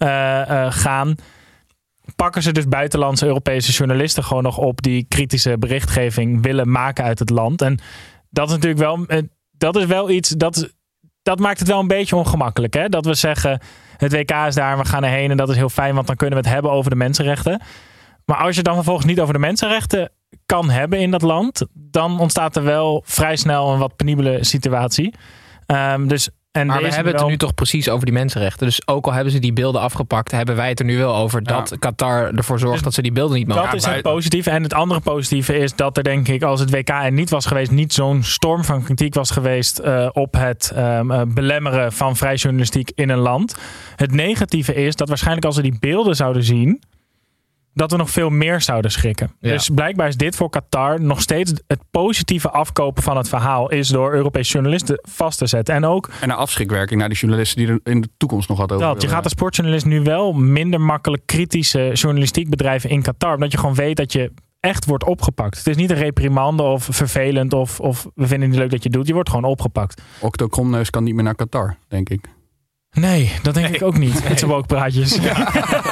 gaan, pakken ze dus buitenlandse Europese journalisten gewoon nog op die kritische berichtgeving willen maken uit het land. En dat is natuurlijk wel iets dat maakt het wel een beetje ongemakkelijk. Hè? Dat we zeggen, het WK is daar, we gaan erheen en dat is heel fijn, want dan kunnen we het hebben over de mensenrechten. Maar als je dan vervolgens niet over de mensenrechten kan hebben in dat land, dan ontstaat er wel vrij snel een wat penibele situatie. Maar we hebben het er nu toch precies over die mensenrechten. Dus ook al hebben ze die beelden afgepakt, hebben wij het er nu wel over dat Qatar ervoor zorgt dat ze die beelden niet mogen. Dat is het positieve. En het andere positieve is dat er, denk ik, als het WK er niet was geweest, niet zo'n storm van kritiek was geweest op het belemmeren van vrij journalistiek in een land. Het negatieve is dat waarschijnlijk als we die beelden zouden zien, dat we nog veel meer zouden schrikken. Ja. Dus blijkbaar is dit voor Qatar nog steeds het positieve afkopen van het verhaal is door Europese journalisten vast te zetten. En een afschrikwerking naar die journalisten die er in de toekomst nog wat over je gaat als sportjournalist nu wel minder makkelijk kritische journalistiek bedrijven in Qatar. Omdat je gewoon weet dat je echt wordt opgepakt. Het is niet een reprimande of vervelend of we vinden het niet leuk dat je het doet. Je wordt gewoon opgepakt. Octo Kromneus kan niet meer naar Qatar, denk ik. Nee, dat denk ik ook niet. Met zijn woke-praatjes. Ja.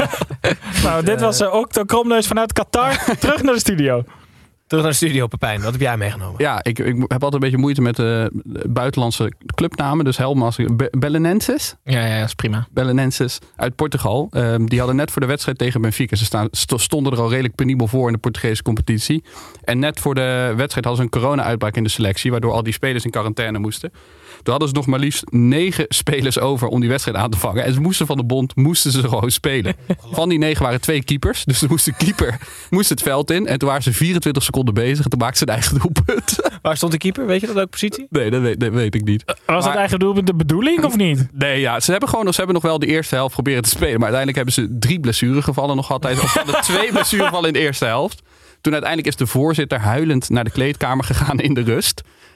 Nou, dit was Octo Kromneus vanuit Qatar. Terug naar de studio. Terug naar de studio, Pepijn. Wat heb jij meegenomen? Ja, ik heb altijd een beetje moeite met buitenlandse clubnamen. Dus helemaal als Belenenses. Ja, dat is prima. Belenenses uit Portugal. Die hadden net voor de wedstrijd tegen Benfica. Ze stonden er al redelijk penibel voor in de Portugese competitie. En net voor de wedstrijd hadden ze een corona-uitbraak in de selectie. Waardoor al die spelers in quarantaine moesten. Toen hadden ze nog maar liefst 9 spelers over om die wedstrijd aan te vangen. En ze moesten van de bond ze gewoon spelen. Van die 9 waren 2 keepers. Dus de keeper moest het veld in. En toen waren ze 24 seconden bezig. En toen maakten ze een eigen doelpunt. Waar stond de keeper? Weet je dat ook positie? Nee, dat weet ik niet. Was dat eigen doelpunt de bedoeling of niet? Nee, ja. Ze hebben nog wel de eerste helft proberen te spelen. Maar uiteindelijk hebben ze 3 blessuregevallen nog altijd. Of hadden 2 blessuregevallen in de eerste helft. Toen uiteindelijk is de voorzitter huilend naar de kleedkamer gegaan in de rust.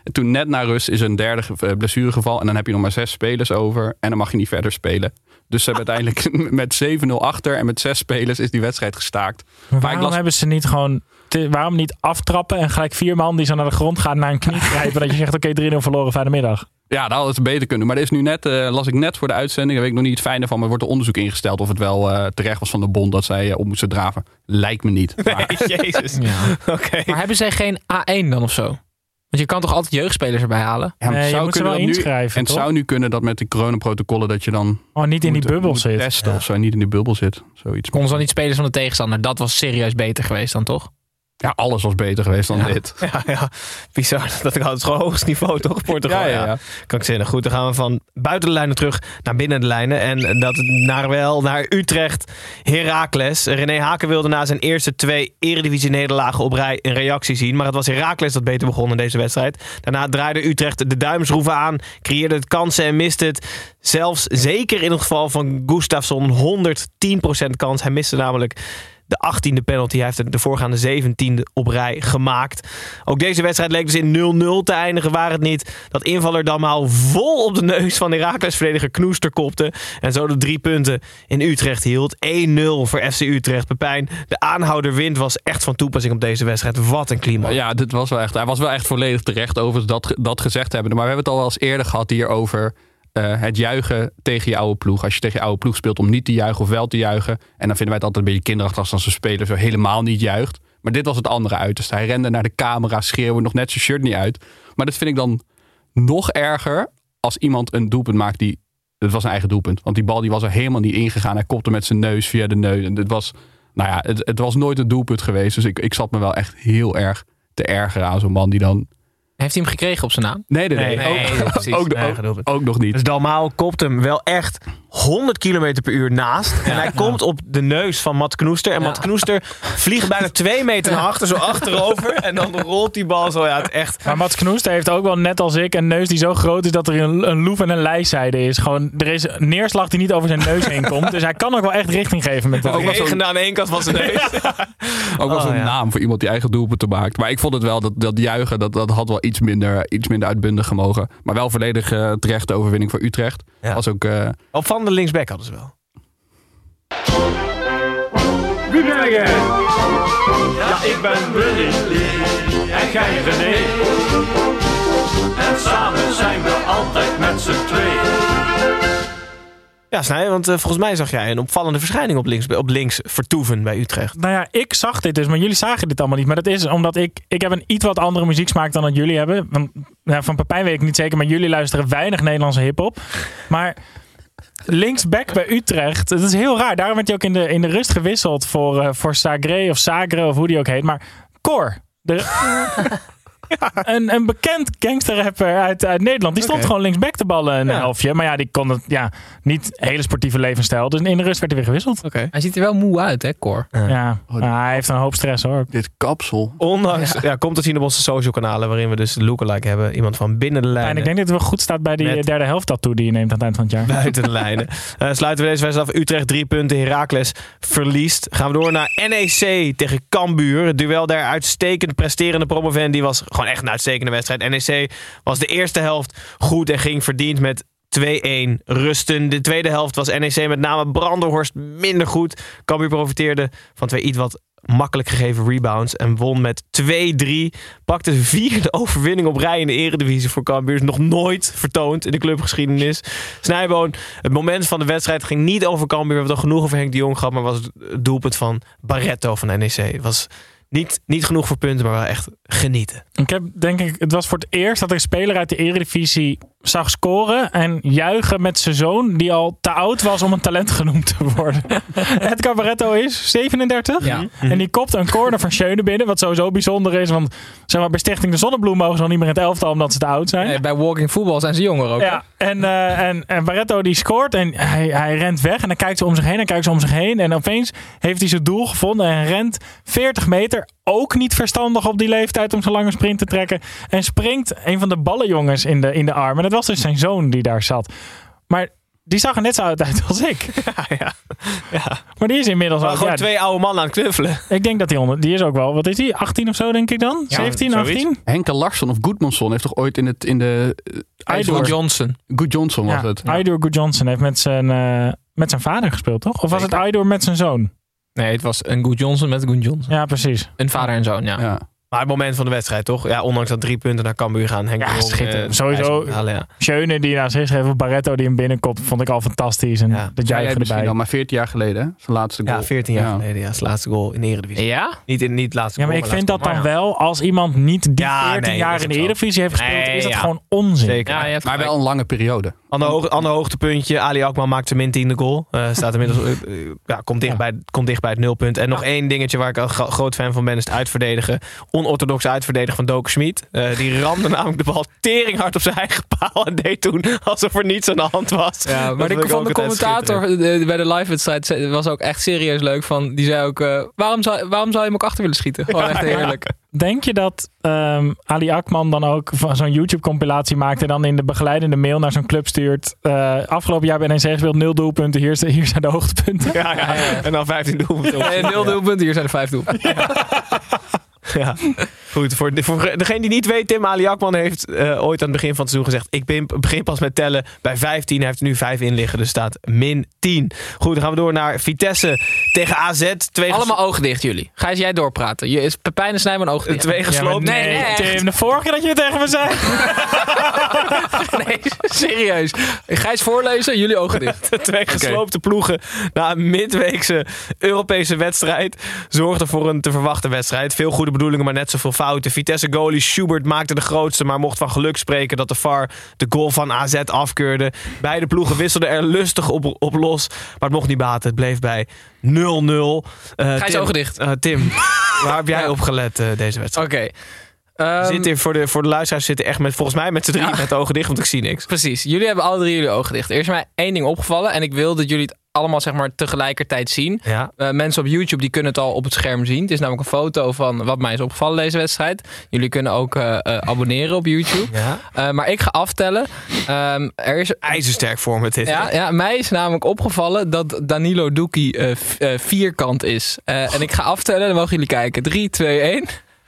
En toen net na rust is een derde blessuregeval. En dan heb je nog maar 6 spelers over. En dan mag je niet verder spelen. Dus ze hebben uiteindelijk met 7-0 achter. En met 6 spelers is die wedstrijd gestaakt. Waarom hebben ze niet gewoon... Waarom niet aftrappen en gelijk 4 man die zo naar de grond gaan naar een knie grijpen. Dat je zegt, oké, 3-0 verloren, fijne middag. Ja, dat hadden ze beter kunnen. Maar er is nu net, las ik net voor de uitzending, daar weet ik nog niet het fijne van, maar wordt er onderzoek ingesteld of het wel terecht was van de bond dat zij op moesten draven. Lijkt me niet. Maar... Nee, jezus. Ja. Okay. Maar hebben zij geen A1 dan of zo? Want je kan toch altijd jeugdspelers erbij halen? Ja, nee, je moet ze wel inschrijven. En het zou nu kunnen dat met de coronaprotocollen dat je dan... niet in die bubbel zit. Testen of zo, niet in die bubbel zit. Zoiets. Konden ze dan niet spelers van de tegenstander? Dat was serieus beter geweest dan, toch? Ja, alles was beter geweest dan dit. Ja, bizar. Dat is gewoon hoogst niveau, toch? Portugal, ja. Kan ik zeggen. Goed, dan gaan we van buiten de lijnen terug naar binnen de lijnen. En dat naar Utrecht, Heracles. René Haken wilde na zijn eerste 2 eredivisie-nederlagen op rij een reactie zien. Maar het was Heracles dat beter begon in deze wedstrijd. Daarna draaide Utrecht de duimschroeven aan, creëerde het kansen en miste het. Zelfs zeker in het geval van Gustafsson 110% kans. Hij miste namelijk de 18e penalty. Hij heeft de voorgaande 17e op rij gemaakt. Ook deze wedstrijd leek dus in 0-0 te eindigen. Waar het niet dat invaller Damhaal vol op de neus van Heracles-verdediger Knoester kopte. En zo de 3 punten in Utrecht hield. 1-0 voor FC Utrecht. Pepijn, de aanhouder wint was echt van toepassing op deze wedstrijd. Wat een climax. Ja, dit was wel echt, hij was wel echt volledig terecht over dat gezegd hebben. Maar we hebben het al wel eens eerder gehad hier over... het juichen tegen je oude ploeg. Als je tegen je oude ploeg speelt om niet te juichen of wel te juichen. En dan vinden wij het altijd een beetje kinderachtig als een speler zo helemaal niet juicht. Maar dit was het andere uiterste. Hij rende naar de camera, schreeuwde nog net zijn shirt niet uit. Maar dat vind ik dan nog erger als iemand een doelpunt maakt die... Het was een eigen doelpunt. Want die bal die was er helemaal niet ingegaan. Hij kopte met zijn neus via de neus. En het was nooit een doelpunt geweest. Dus ik zat me wel echt heel erg te ergeren aan zo'n man die dan... Heeft hij hem gekregen op zijn naam? Nee. Ook nog niet. Dus Dalmau kopt hem wel echt 100 km per uur naast. En hij komt op de neus van Mats Knoester. En Mats Knoester vliegt bijna 2 meter naar achter, zo achterover. En dan rolt die bal zo. Ja, het echt. Maar Mats Knoester heeft ook wel, net als ik, een neus die zo groot is dat er een loef en een lijzijde is. Gewoon, er is een neerslag die niet over zijn neus heen komt. Dus hij kan ook wel echt richting geven met dat. Ook regen aan één kant van zijn neus. Ook wel zo'n naam voor iemand die eigen doelpunten maakt. Maar ik vond het wel, dat juichen, dat had wel iets minder uitbundig gemogen. Maar wel volledig terecht de overwinning voor Utrecht. Ja. Was ook... Opvallende linksback hadden ze wel. Wie ben jij? Ja, ik ben Willy. En jij René. En samen zijn we altijd met z'n tweeën. Ja, Snij, want volgens mij zag jij een opvallende verschijning op links vertoeven bij Utrecht. Nou ja, ik zag dit dus, maar jullie zagen dit allemaal niet. Maar dat is omdat ik heb een iets wat andere muzieksmaak dan dat jullie hebben. Van Pepijn weet ik niet zeker, maar jullie luisteren weinig Nederlandse hiphop. Maar linksback bij Utrecht, dat is heel raar. Daarom werd hij ook in de rust gewisseld voor Sagre of Sagre of hoe die ook heet. Maar Cor, een bekend gangsterrapper uit Nederland. Die stond gewoon linksback te ballen een helftje. Maar ja, die kon het niet hele sportieve levensstijl. Dus in de rust werd hij weer gewisseld. Okay. Hij ziet er wel moe uit, hè, Cor? Ja, hij heeft een hoop stress, hoor. Dit kapsel. Ondanks, komt te zien op onze social kanalen waarin we dus de lookalike hebben. Iemand van binnen de lijnen. En ik denk dat het wel goed staat bij die derde helft tattoo die je neemt aan het eind van het jaar. Buiten de lijnen. Sluiten we deze wedstrijd af. Utrecht 3 punten. Heracles verliest. Gaan we door naar NEC tegen Cambuur. Het duel daar uitstekend presterende promovend. Die was gewoon echt een uitstekende wedstrijd. NEC was de eerste helft goed en ging verdiend met 2-1 rusten. De tweede helft was NEC met name Brandenhorst minder goed. Cambuur profiteerde van 2 iets wat makkelijk gegeven rebounds en won met 2-3. Pakte de 4e overwinning op rij in de eredivisie voor Cambuur. Nog nooit vertoond in de clubgeschiedenis. Snijboon, het moment van de wedstrijd ging niet over Cambuur. We hebben toch genoeg over Henk de Jong gehad, maar was het doelpunt van Barretto van NEC. Het was niet genoeg voor punten, maar wel echt genieten. Het was voor het eerst dat een speler uit de eredivisie zag scoren en juichen met zijn zoon, die al te oud was om een talent genoemd te worden. Edgar Barretto is 37 en die kopte een corner van Schöne binnen, wat sowieso bijzonder is, want zeg maar, bij Stichting de Zonnebloem mogen ze al niet meer in het elftal omdat ze te oud zijn. Nee, bij Walking Football zijn ze jonger ook. Ja, en Barretto die scoort en hij rent weg en dan kijkt ze om zich heen en opeens heeft hij zijn doel gevonden en rent 40 meter, ook niet verstandig op die leeftijd om zo lang een sprint te trekken, en springt een van de ballenjongens in de arm. En dat was dus zijn zoon die daar zat. Maar Die zag er net zo oud uit als ik. Ja. Maar die is inmiddels Maar al... gewoon 2 oude mannen aan het knuffelen. Ik denk dat die is ook wel... Wat is die? 18 of zo, denk ik dan? Ja, 17, zoiets. 18? Henke Larsson of Goodmanson heeft toch ooit in de Aidur Johnson. Goodjohnson was het. Aidur Goodjohnson heeft met zijn vader gespeeld, toch? Of was het Aidur met zijn zoon? Nee, het was een Good Johnson met Good Johnson. Ja, precies. Een vader en zoon, ja. Maar het moment van de wedstrijd, toch? Ja, ondanks dat 3 punten naar Cambuur gaan. Henk de Jong, schitterend. Sowieso. Ja. Schöne die naar zich heeft. Barretto die hem binnenkomt. Vond ik al fantastisch. En dat juichen erbij. Al maar 14 jaar geleden, hè? Zijn laatste goal. Ja, 14 jaar geleden. Ja, zijn laatste goal in de Eredivisie. Ja? Niet laatste Ja, goal. maar ik vind dat dan wel, als iemand niet die 14 nee, jaar dat in is de ook Eredivisie heeft gespeeld, Nee, is dat ja. gewoon onzin. Zeker. Ja, Maar wel een lange periode. Ander hoogtepuntje. Ali Akman maakt zijn min 10e goal. Staat inmiddels, komt dicht bij het 0 punt. En nog één dingetje waar ik een groot fan van ben, is het uitverdedigen. Onorthodoxe uitverdedigen van Doken Schmid. Die ramde namelijk de bal teringhard op zijn eigen paal. En deed toen alsof er niets aan de hand was. Ja, maar van de commentator bij de live-wedstrijd was ook echt serieus leuk. Die zei ook, waarom zou je hem ook achter willen schieten? Gewoon echt heerlijk. Denk je dat Ali Akman dan ook zo'n YouTube-compilatie maakt en dan in de begeleidende mail naar zo'n club stuurt? Afgelopen jaar bij NEC gespeeld 0 doelpunten. Hier zijn de hoogtepunten. Ja. En dan 15 doelpunten. Nee, 0 doelpunten, hier zijn er 5 doelpunten. Ja. Goed, voor degene die niet weet, Tim Ali Akman heeft ooit aan het begin van het seizoen gezegd, ik begin pas met tellen bij 15. Hij heeft er nu 5 in liggen, dus staat min 10. Goed, dan gaan we door naar Vitesse tegen AZ. Allemaal ogen dicht, jullie. Gijs, jij doorpraten. Pepijn en Snijman ogen dicht. 2 gesloopt. Nee, Tim, de vorige keer dat je het tegen me zei. Nee, serieus. Gijs voorlezen, jullie ogen dicht. 2 gesloopte ploegen na een midweekse Europese wedstrijd zorgden voor een te verwachten wedstrijd. Veel goede bedoelingen, maar net zoveel fouten. Vitesse goalie Schubert maakte de grootste, maar mocht van geluk spreken dat de VAR de goal van AZ afkeurde. Beide ploegen wisselden er lustig op los, maar het mocht niet baten. Het bleef bij 0-0. Gijs, ogen dicht. Tim, waar heb jij op gelet deze wedstrijd? Oké. Zit hier voor de luisteraars zitten echt volgens mij met z'n 3 met de ogen dicht, want ik zie niks. Precies. Jullie hebben alle 3 jullie ogen dicht. Er is mij 1 ding opgevallen en ik wil dat jullie het allemaal zeg maar tegelijkertijd zien. Ja. Mensen op YouTube die kunnen het al op het scherm zien. Het is namelijk een foto van wat mij is opgevallen deze wedstrijd. Jullie kunnen ook abonneren op YouTube. Ja. Maar ik ga aftellen. Er is ijzersterk voor me dit. Ja, mij is namelijk opgevallen dat Danilo Duki vierkant is. En ik ga aftellen, dan mogen jullie kijken. 3, 2, 1.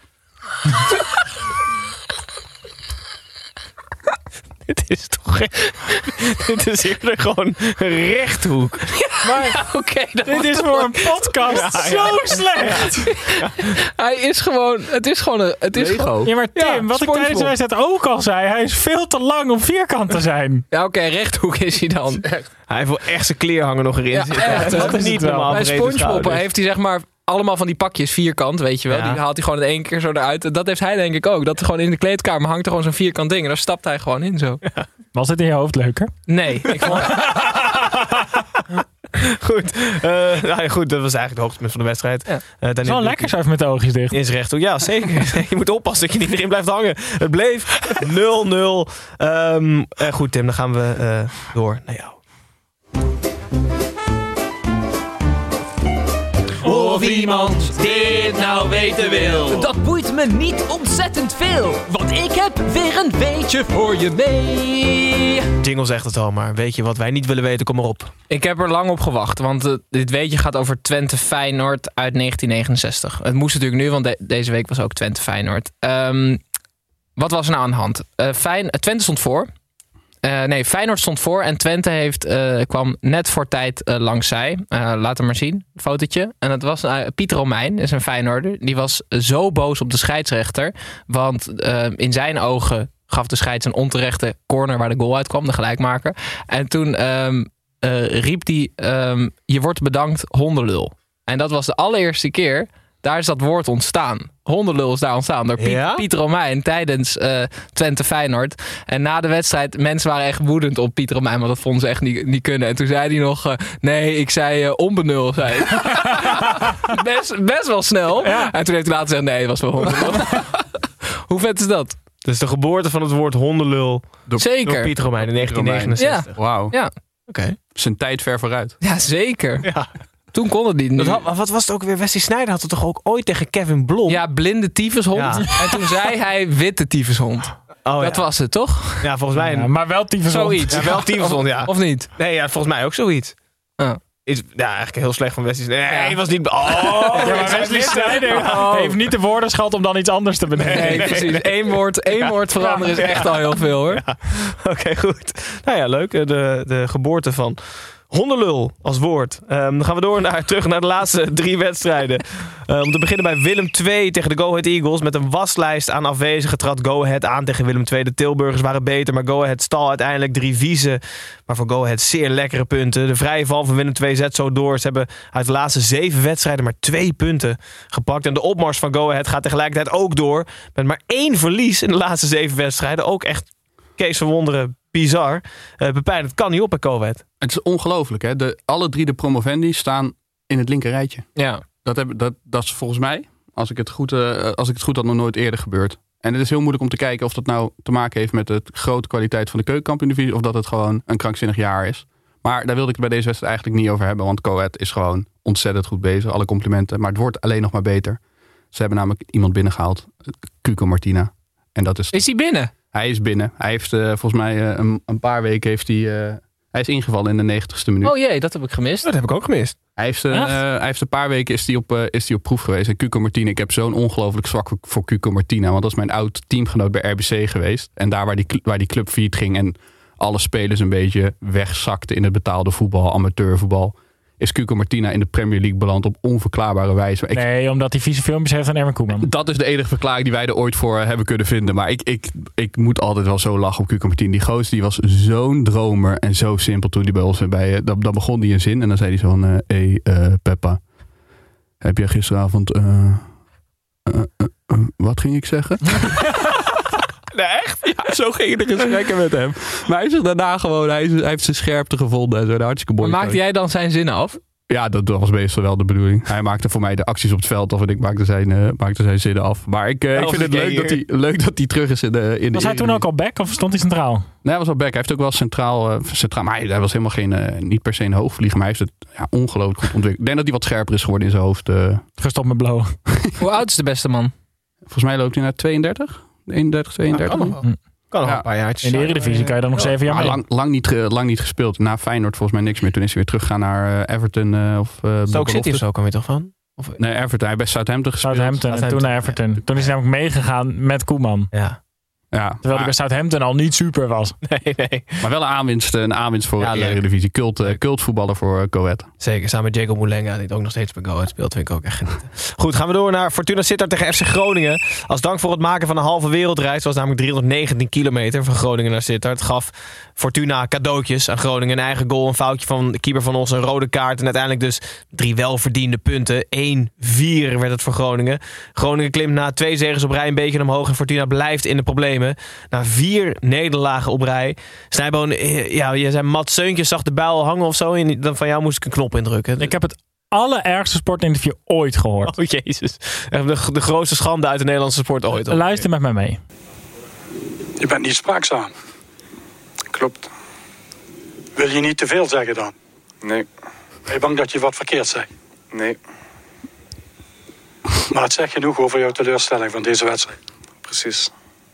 Dit is toch dit is eerder gewoon een rechthoek. Maar dit is voor een podcast zo slecht. Ja. Hij is gewoon... Het is gewoon... Ja, maar Tim, wat ik tijdens de wedstrijd ook al zei, hij is veel te lang om vierkant te zijn. Ja, oké, rechthoek is hij dan. Hij heeft wel echt zijn kleerhanger nog erin zitten. Echt, dat is niet normaal. Bij SpongeBob heeft hij zeg maar allemaal van die pakjes vierkant, weet je wel. Ja. Die haalt hij gewoon in 1 keer zo eruit. En dat heeft hij denk ik ook. Dat er gewoon in de kleedkamer hangt er gewoon zo'n vierkant ding. En daar stapt hij gewoon in zo. Ja. Was het in je hoofd leuker? Nee. Ik vond... Goed. Goed, dat was eigenlijk de hoogtepunt van de wedstrijd. Ja. Het is wel lekker zo even met de oogjes dicht. In zijn rechthoek. Ja, zeker. Je moet oppassen dat je niet erin blijft hangen. Het bleef 0-0. Goed Tim, dan gaan we door naar jou. Of iemand dit nou weten wil. Dat boeit me niet ontzettend veel. Want ik heb weer een weetje voor je mee. Jingle zegt het al, maar weet je wat wij niet willen weten? Kom maar op. Ik heb er lang op gewacht. Want dit weetje gaat over Twente Feyenoord uit 1969. Het moest natuurlijk nu, want deze week was ook Twente Feyenoord. Wat was er nou aan de hand? Twente stond voor. Feyenoord stond voor en Twente kwam net voor tijd langs zij. Laat hem maar zien, een fotootje. En dat was Pieter Romein, is een Feyenoorder. Die was zo boos op de scheidsrechter. Want in zijn ogen gaf de scheids een onterechte corner waar de goal uitkwam, de gelijkmaker. En toen riep hij, je wordt bedankt, hondenlul. En dat was de allereerste keer, daar is dat woord ontstaan. Hondenlul is daar ontstaan door Pieter Romein tijdens Twente Feyenoord. En na de wedstrijd, mensen waren echt woedend op Pieter Romein, want dat vonden ze echt niet kunnen. En toen zei hij nog, nee, ik zei onbenul. Zei best wel snel. Ja. En toen heeft hij laten zeggen, nee, het was wel hondenlul. Hoe vet is dat? Dus de geboorte van het woord hondenlul door Pieter Romein in 1969. Ja. Wauw. Ja. Oké. Zijn tijd ver vooruit. Ja, zeker. Ja. Toen kon het niet. Wat was het ook weer? Wesley Sneijder had het toch ook ooit tegen Kevin Blom? Ja, blinde tyfushond. Ja. En toen zei hij witte tyfushond. Dat was het, toch? Ja, volgens mij. Maar wel tyfuswond. Zoiets. Ja, wel tyfuswond, ja. Of niet? Nee, ja, volgens mij ook zoiets. Is eigenlijk heel slecht van Wesley Sneijder. Nee, hij was niet... maar Wesley Sneijder heeft niet de woordenschat om dan iets anders te bedenken. Nee, precies. Eén woord veranderen is echt al heel veel, hoor. Ja. Oké, goed. Nou ja, leuk. De geboorte van hondenlul als woord. Dan gaan we terug naar de laatste 3 wedstrijden. Om te beginnen bij Willem II tegen de Go Ahead Eagles. Met een waslijst aan afwezigen trad Go Ahead aan tegen Willem II. De Tilburgers waren beter, maar Go Ahead stal uiteindelijk 3 viezen. Maar voor Go Ahead zeer lekkere punten. De vrije val van Willem II zet zo door. Ze hebben uit de laatste 7 wedstrijden maar 2 punten gepakt. En de opmars van Go Ahead gaat tegelijkertijd ook door. Met maar 1 verlies in de laatste 7 wedstrijden. Ook echt Kees van Wonderen. Bizar. Pepijn, het kan niet op bij Go Ahead. Het is ongelooflijk, hè? Alle 3 de promovendi staan in het linker rijtje. Ja. Dat is volgens mij, als ik het goed had, nog nooit eerder gebeurd. En het is heel moeilijk om te kijken of dat nou te maken heeft met de grote kwaliteit van de keukenkampioen-divisie of dat het gewoon een krankzinnig jaar is. Maar daar wilde ik het bij deze wedstrijd eigenlijk niet over hebben, want Go Ahead is gewoon ontzettend goed bezig. Alle complimenten, maar het wordt alleen nog maar beter. Ze hebben namelijk iemand binnengehaald, Cuco Martina. En dat is... Is hij binnen? Hij is binnen. Hij heeft volgens mij een paar weken hij is ingevallen in de 90ste minuut. Oh jee, dat heb ik gemist. Dat heb ik ook gemist. Hij heeft een paar weken is hij op proef geweest. En Cuco Martina, ik heb zo'n ongelooflijk zwak voor Cuco Martina. Want dat is mijn oud teamgenoot bij RBC geweest. En daar waar die club failliet ging en alle spelers een beetje wegzakten in het betaalde voetbal, amateurvoetbal, is Cuco Martina in de Premier League beland op onverklaarbare wijze. Nee, omdat hij vieze filmpjes heeft van Erwin Koeman. Dat is de enige verklaring die wij er ooit voor hebben kunnen vinden. Maar ik moet altijd wel zo lachen op Cuco Martina. Die gozer die was zo'n dromer en zo simpel toen hij bij ons dan begon hij een zin en dan zei hij zo van Peppa, heb jij gisteravond wat ging ik zeggen? Nee, echt? Ja, zo gingen de gesprekken met hem. Maar hij is daarna gewoon, hij heeft zijn scherpte gevonden en zo. Hartstikke mooi. Maar maakte jij dan zijn zinnen af? Ja, dat was meestal wel de bedoeling. Hij maakte voor mij de acties op het veld af en ik maakte zijn zinnen af. Maar ik vind het leuk dat hij terug is in de Was hij toen ook al back of stond hij centraal? Nee, hij was al back. Hij heeft ook wel centraal maar hij was helemaal niet per se een hoogvlieger. Maar hij heeft het ongelooflijk goed ontwikkeld. Ik denk dat hij wat scherper is geworden in zijn hoofd. Gestopt met blowen. Hoe oud is de beste man? Volgens mij loopt hij naar 32. 31, 32. Kan nog een paar jaartjes. In de Eredivisie kan je dan nog 7 jaar mee. Lang niet gespeeld. Na Feyenoord volgens mij niks meer. Toen is hij weer teruggegaan naar Everton. Stoke City of zo kwam je toch van? Nee, Everton. Hij heeft bij Southampton gespeeld. Southampton en toen naar Everton. Toen is hij namelijk meegegaan met Koeman. Ja. Terwijl hij bij Southampton al niet super was. Nee. Maar wel een aanwinst voor de Eredivisie. Cultvoetballer voor Go Ahead. Zeker, samen met Jacob Moulenga, die ook nog steeds bij Go Ahead speelt. Vind ik ook echt genieten. Goed, gaan we door naar Fortuna Sittard tegen FC Groningen. Als dank voor het maken van een halve wereldreis, was namelijk 319 kilometer van Groningen naar Sittard, gaf Fortuna cadeautjes aan Groningen. Een eigen goal, een foutje van de keeper van ons, een rode kaart en uiteindelijk dus 3 welverdiende punten. 1-4 werd het voor Groningen. Groningen klimt na 2 zegens op rij een beetje omhoog en Fortuna blijft in de problemen. Na 4 nederlagen op rij. Snijboon, je zei Mats Seuntjes zag de bijl hangen of zo. En dan van jou moest ik een knop indrukken. Ik heb het allerergste sportinterview ooit gehoord. Oh jezus. De grootste schande uit de Nederlandse sport ooit. Luister met mij mee. Je bent niet spraakzaam. Klopt. Wil je niet te veel zeggen dan? Nee. Ben je bang dat je wat verkeerd zegt? Nee. Maar het zegt genoeg over jouw teleurstelling van deze wedstrijd. Precies.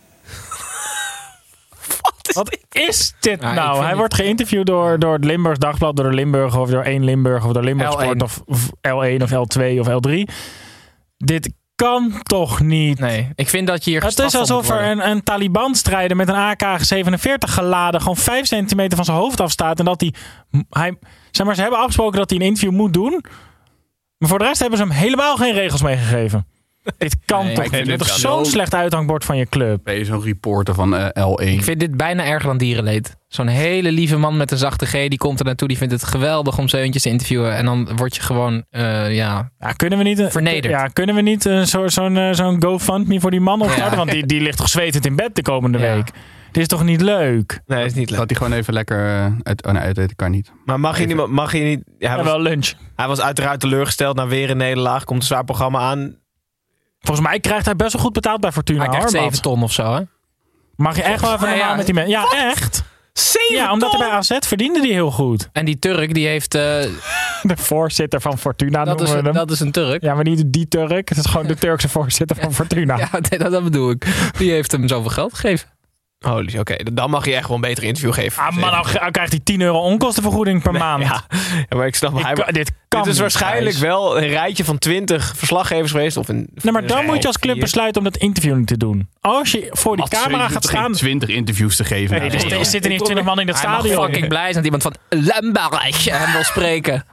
Wat is dit nou? Hij wordt geïnterviewd door het Limburgs Dagblad, door de Limburg of door 1 Limburg of door Limburg Sport of L1 of L2 of L3. Dit kan toch niet? Nee, ik vind dat je hier het is alsof er een Taliban-strijder met een AK-47 geladen gewoon 5 centimeter van zijn hoofd afstaat en dat hij zeg maar, ze hebben afgesproken dat hij een interview moet doen. Maar voor de rest hebben ze hem helemaal geen regels meegegeven. Dit kan toch niet? Het is zo'n slecht uithangbord van je club. Ben je zo'n reporter van L1? Ik vind dit bijna erger dan dierenleed. Zo'n hele lieve man met een zachte G, die komt er naartoe. Die vindt het geweldig om Zeuntjes te interviewen. En dan word je gewoon, kunnen we niet vernederd. Ja, kunnen we niet zo'n GoFundMe voor die man opstarten? Want die ligt toch zwetend in bed de komende week. Dit is toch niet leuk? Nee, dat is niet leuk. Dat hij gewoon even lekker uiteten kan niet. Maar mag je niet... Ja, wel lunch. Hij was uiteraard teleurgesteld na weer een nederlaag. Komt een zwaar programma aan. Volgens mij krijgt hij best wel goed betaald bij Fortuna. Hij krijgt 7 ton of zo, hè? Mag je echt wel even normaal met die mensen? Ja, echt. 7 ton? Omdat hij bij AZ verdiende die heel goed. En die Turk, die heeft... de voorzitter van Fortuna noemen we hem. Dat is een Turk. Ja, maar niet die Turk. Het is gewoon de Turkse voorzitter van Fortuna. Ja, dat bedoel ik. Die heeft hem zoveel geld gegeven. Holy, oké. Dan mag je echt wel een beter interview geven. Maar nou krijgt hij €10 onkostenvergoeding per maand. Ja, maar ik snap... Dit is waarschijnlijk wel een rijtje van 20 verslaggevers geweest. Maar dan moet je als club besluiten om dat interview niet te doen. Als je voor die camera gaat staan... 20 interviews te geven. Nee, er zitten niet 20 man in dat stadion. Hij mag fucking blij zijn dat iemand van Lemberg hem wil spreken.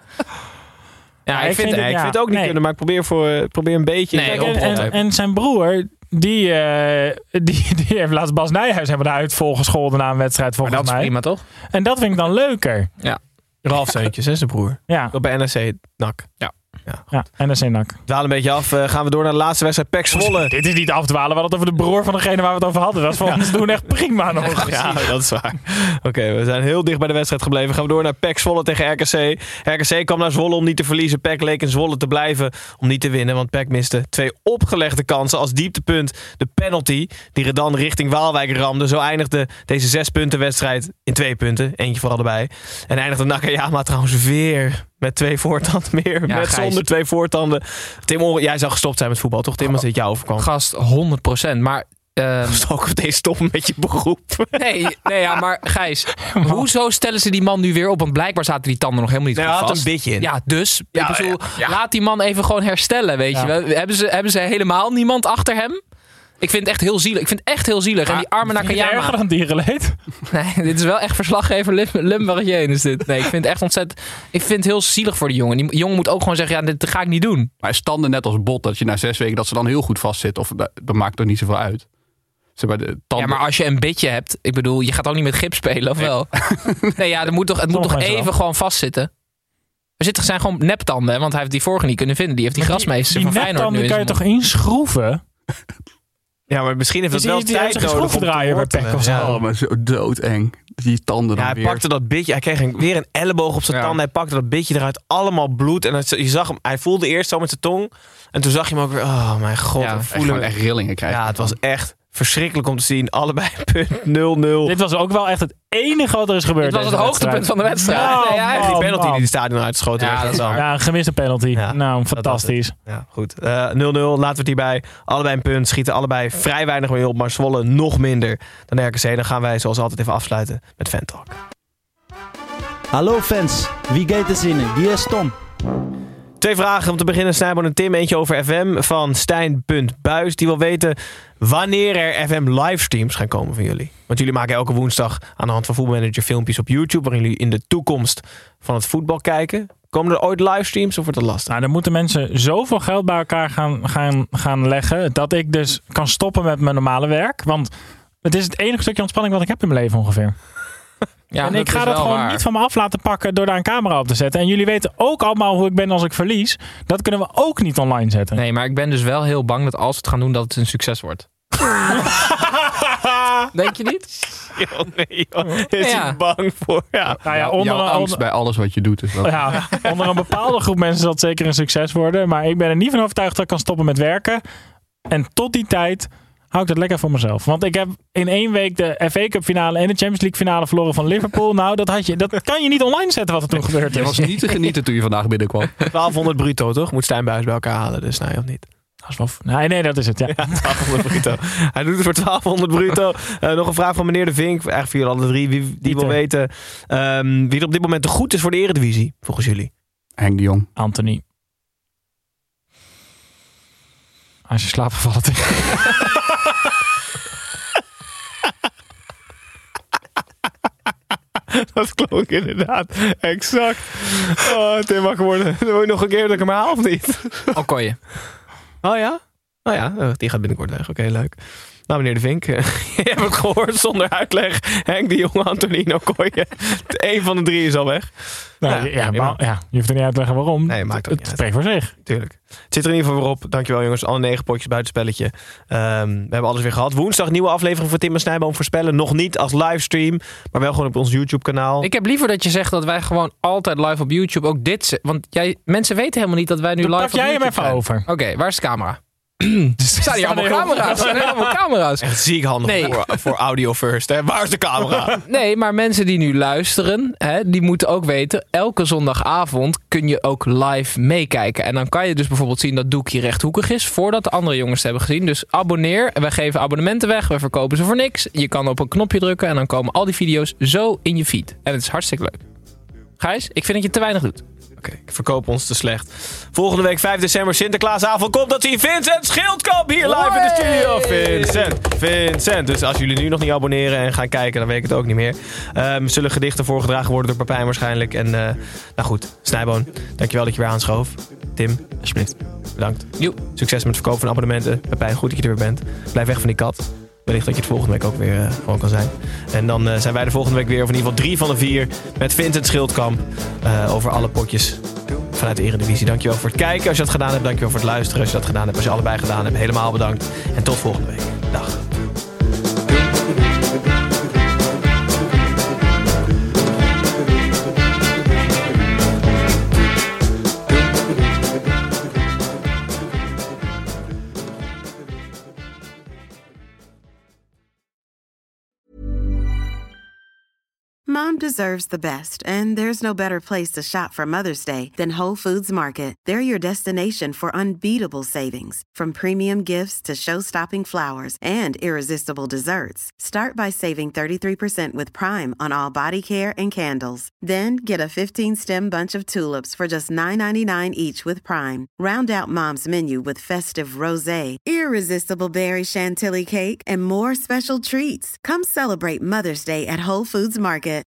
Ja, ik vind het ook niet kunnen, maar ik probeer een beetje... En zijn broer... Die heeft laatst Bas Nijhuis hebben eruit volgescholden na een wedstrijd volgens mij. Dat is prima, toch? En dat vind ik dan leuker. Ja. Ralf Seuntjes, hè, zijn broer. Ja. Bij NRC NAC. Ja, NRC NAC. Dwalen een beetje af. Gaan we door naar de laatste wedstrijd. PEC Zwolle. Dit is niet afdwalen. We hadden het over de broer van degene waar we het over hadden. Dat is voor ons doen echt prima nog. Ja, dat is waar. Oké, we zijn heel dicht bij de wedstrijd gebleven. Gaan we door naar PEC Zwolle tegen RKC. RKC kwam naar Zwolle om niet te verliezen. PEC leek in Zwolle te blijven om niet te winnen. Want PEC miste 2 opgelegde kansen. Als dieptepunt de penalty die Redan richting Waalwijk ramde. Zo eindigde deze 6 punten wedstrijd in 2 punten. Eentje voor allebei. En eindigde Nakayama trouwens weer... met 2 voortanden meer. Ja, met zonder 2 voortanden. Tim, jij zou gestopt zijn met voetbal, toch? Tim, als dit jou overkwam. Gast, 100%. Maar... Ook meteen stoppen met je beroep. Nee, maar Gijs, hoezo stellen ze die man nu weer op? Want blijkbaar zaten die tanden nog helemaal niet goed vast. Hij had een beetje in. Ja, dus. Laat die man even gewoon herstellen, weet je wel. Hebben ze helemaal niemand achter hem? Ik vind het echt heel zielig. En die arme Nakayama... erger dan dierenleed? Nee, dit is wel echt verslaggever Limburgien is dit. Nee, ik vind het echt ontzettend... Ik vind het heel zielig voor die jongen. Die jongen moet ook gewoon zeggen, dit ga ik niet doen. Maar is tanden net als bot dat je na 6 weken dat ze dan heel goed vastzit? Of dat maakt toch niet zoveel uit? Ja, maar als je een bitje hebt... Ik bedoel, je gaat ook niet met gips spelen, of wel? Nee, ja, het moet toch even gewoon vastzitten? Zijn gewoon neptanden, hè? Want hij heeft die vorige niet kunnen vinden. Die heeft die grasmeester van Feyenoord nu. Die kan je toch inschroeven? Ja, maar misschien heeft het wel tijd nodig om te draaien bij PEC of zo. Maar zo doodeng. Die tanden dan hij weer. Pakte dat bitje. Hij kreeg weer een elleboog op zijn tanden. Hij pakte dat bitje eruit. Allemaal bloed. En je zag hem. Hij voelde eerst zo met zijn tong. En toen zag je hem ook weer. Oh mijn god. Ja, voelen echt rillingen krijgen. Ja, het was echt verschrikkelijk om te zien. Allebei punt 0-0. Dit was ook wel echt het enige wat er is gebeurd. Dit was het hoogtepunt van de wedstrijd. Die penalty die de stadion uitschoten. Ja, een gemiste penalty. Ja, nou, fantastisch. Ja, goed. 0-0. Laten we het hierbij. Allebei een punt. Schieten allebei vrij weinig mee op. Maar Zwolle nog minder dan RKC. Dan gaan wij zoals altijd even afsluiten met Fan Talk. Hallo fans. Wie gaat er zinnen? Hier is Tom. 2 vragen om te beginnen. Snijboon en Tim. Eentje over FM van Stijn.Buis. Die wil weten wanneer er FM livestreams gaan komen van jullie. Want jullie maken elke woensdag aan de hand van Voetbalmanager filmpjes op YouTube. Waarin jullie in de toekomst van het voetbal kijken. Komen er ooit livestreams of wordt dat lastig? Nou, dan moeten mensen zoveel geld bij elkaar gaan leggen. Dat ik dus kan stoppen met mijn normale werk. Want het is het enige stukje ontspanning wat ik heb in mijn leven ongeveer. Ja, en ik ga dat gewoon niet van me af laten pakken door daar een camera op te zetten. En jullie weten ook allemaal hoe ik ben als ik verlies. Dat kunnen we ook niet online zetten. Nee, maar ik ben dus wel heel bang dat als we het gaan doen, dat het een succes wordt. Denk je niet? Nee, is hij bang voor? Ja. Nou ja, jouw angst bij alles wat je doet. Is dat... Ja, onder een bepaalde groep mensen zal het zeker een succes worden. Maar ik ben er niet van overtuigd dat ik kan stoppen met werken. En tot die tijd hou ik dat lekker voor mezelf. Want ik heb in 1 week de FA Cup finale en de Champions League finale verloren van Liverpool. Nou, dat kan je niet online zetten wat er toen gebeurd is. Je was niet te genieten toen je vandaag binnenkwam. 1200 bruto, toch? Moet Stijn Buis bij elkaar halen, dus nee, of niet? Dat is wel... Nee, dat is het, ja. 1200 bruto. Hij doet het voor 1200 bruto. Nog een vraag van meneer De Vink. Eigenlijk voor jullie alle 3. Die wil weten wie er op dit moment te goed is voor de Eredivisie, volgens jullie. Henk de Jong. Anthony. Als je slaapt valt het. Dat klonk inderdaad exact. Oh, Tim mag worden. Dan wil je nog een keer dat ik hem haal of niet? Okoye. Oh ja? Oh ja, die gaat binnenkort weg. Oké, leuk. Nou, meneer De Vink, je hebt het gehoord zonder uitleg. Henk de Jong, Anthony, Okoye. 1 van de 3 is al weg. Nou, je hoeft er niet uit te leggen waarom. Nee, maakt ook niet uit. Het spreekt voor zich. Tuurlijk. Het zit er in ieder geval weer op. Dankjewel jongens. Alle 9 potjes buitenspelletje. We hebben alles weer gehad. Woensdag nieuwe aflevering van Tim en Snijboom voorspellen. Nog niet als livestream, maar wel gewoon op ons YouTube kanaal. Ik heb liever dat je zegt dat wij gewoon altijd live op YouTube ook dit... Want mensen weten helemaal niet dat wij nu live op YouTube zijn. Pak jij hem even over. Oké, waar is de camera? staan hier allemaal camera's. Echt ziek handig voor audio first. Hè? Waar is de camera? Nee, maar mensen die nu luisteren, die moeten ook weten, elke zondagavond kun je ook live meekijken. En dan kan je dus bijvoorbeeld zien dat doekje rechthoekig is, voordat de andere jongens het hebben gezien. Dus abonneer. Wij geven abonnementen weg. We verkopen ze voor niks. Je kan op een knopje drukken en dan komen al die video's zo in je feed. En het is hartstikke leuk. Gijs, ik vind dat je te weinig doet. Oké, ik verkoop ons te slecht. Volgende week 5 december Sinterklaasavond komt dat zie Vincent Schildkamp hier live in de studio. Vincent. Dus als jullie nu nog niet abonneren en gaan kijken, dan weet ik het ook niet meer. Zullen gedichten voorgedragen worden door Pepijn waarschijnlijk. En nou goed, Snijboon, dankjewel dat je weer aanschoof. Tim, alsjeblieft, bedankt. Succes met het verkopen van abonnementen. Pepijn, goed dat je er weer bent. Blijf weg van die kat. Wellicht dat je het volgende week ook weer gewoon kan zijn. En dan zijn wij de volgende week weer, of in ieder geval 3 van de 4... met Vincent Schildkamp over alle potjes vanuit de Eredivisie. Dankjewel voor het kijken als je dat gedaan hebt. Dankjewel voor het luisteren als je dat gedaan hebt. Als je allebei gedaan hebt, helemaal bedankt. En tot volgende week. Dag. Mom deserves the best, and there's no better place to shop for Mother's Day than Whole Foods Market. They're your destination for unbeatable savings, from premium gifts to show-stopping flowers and irresistible desserts. Start by saving 33% with Prime on all body care and candles. Then get a 15-stem bunch of tulips for just $9.99 each with Prime. Round out Mom's menu with festive rosé, irresistible berry chantilly cake, and more special treats. Come celebrate Mother's Day at Whole Foods Market.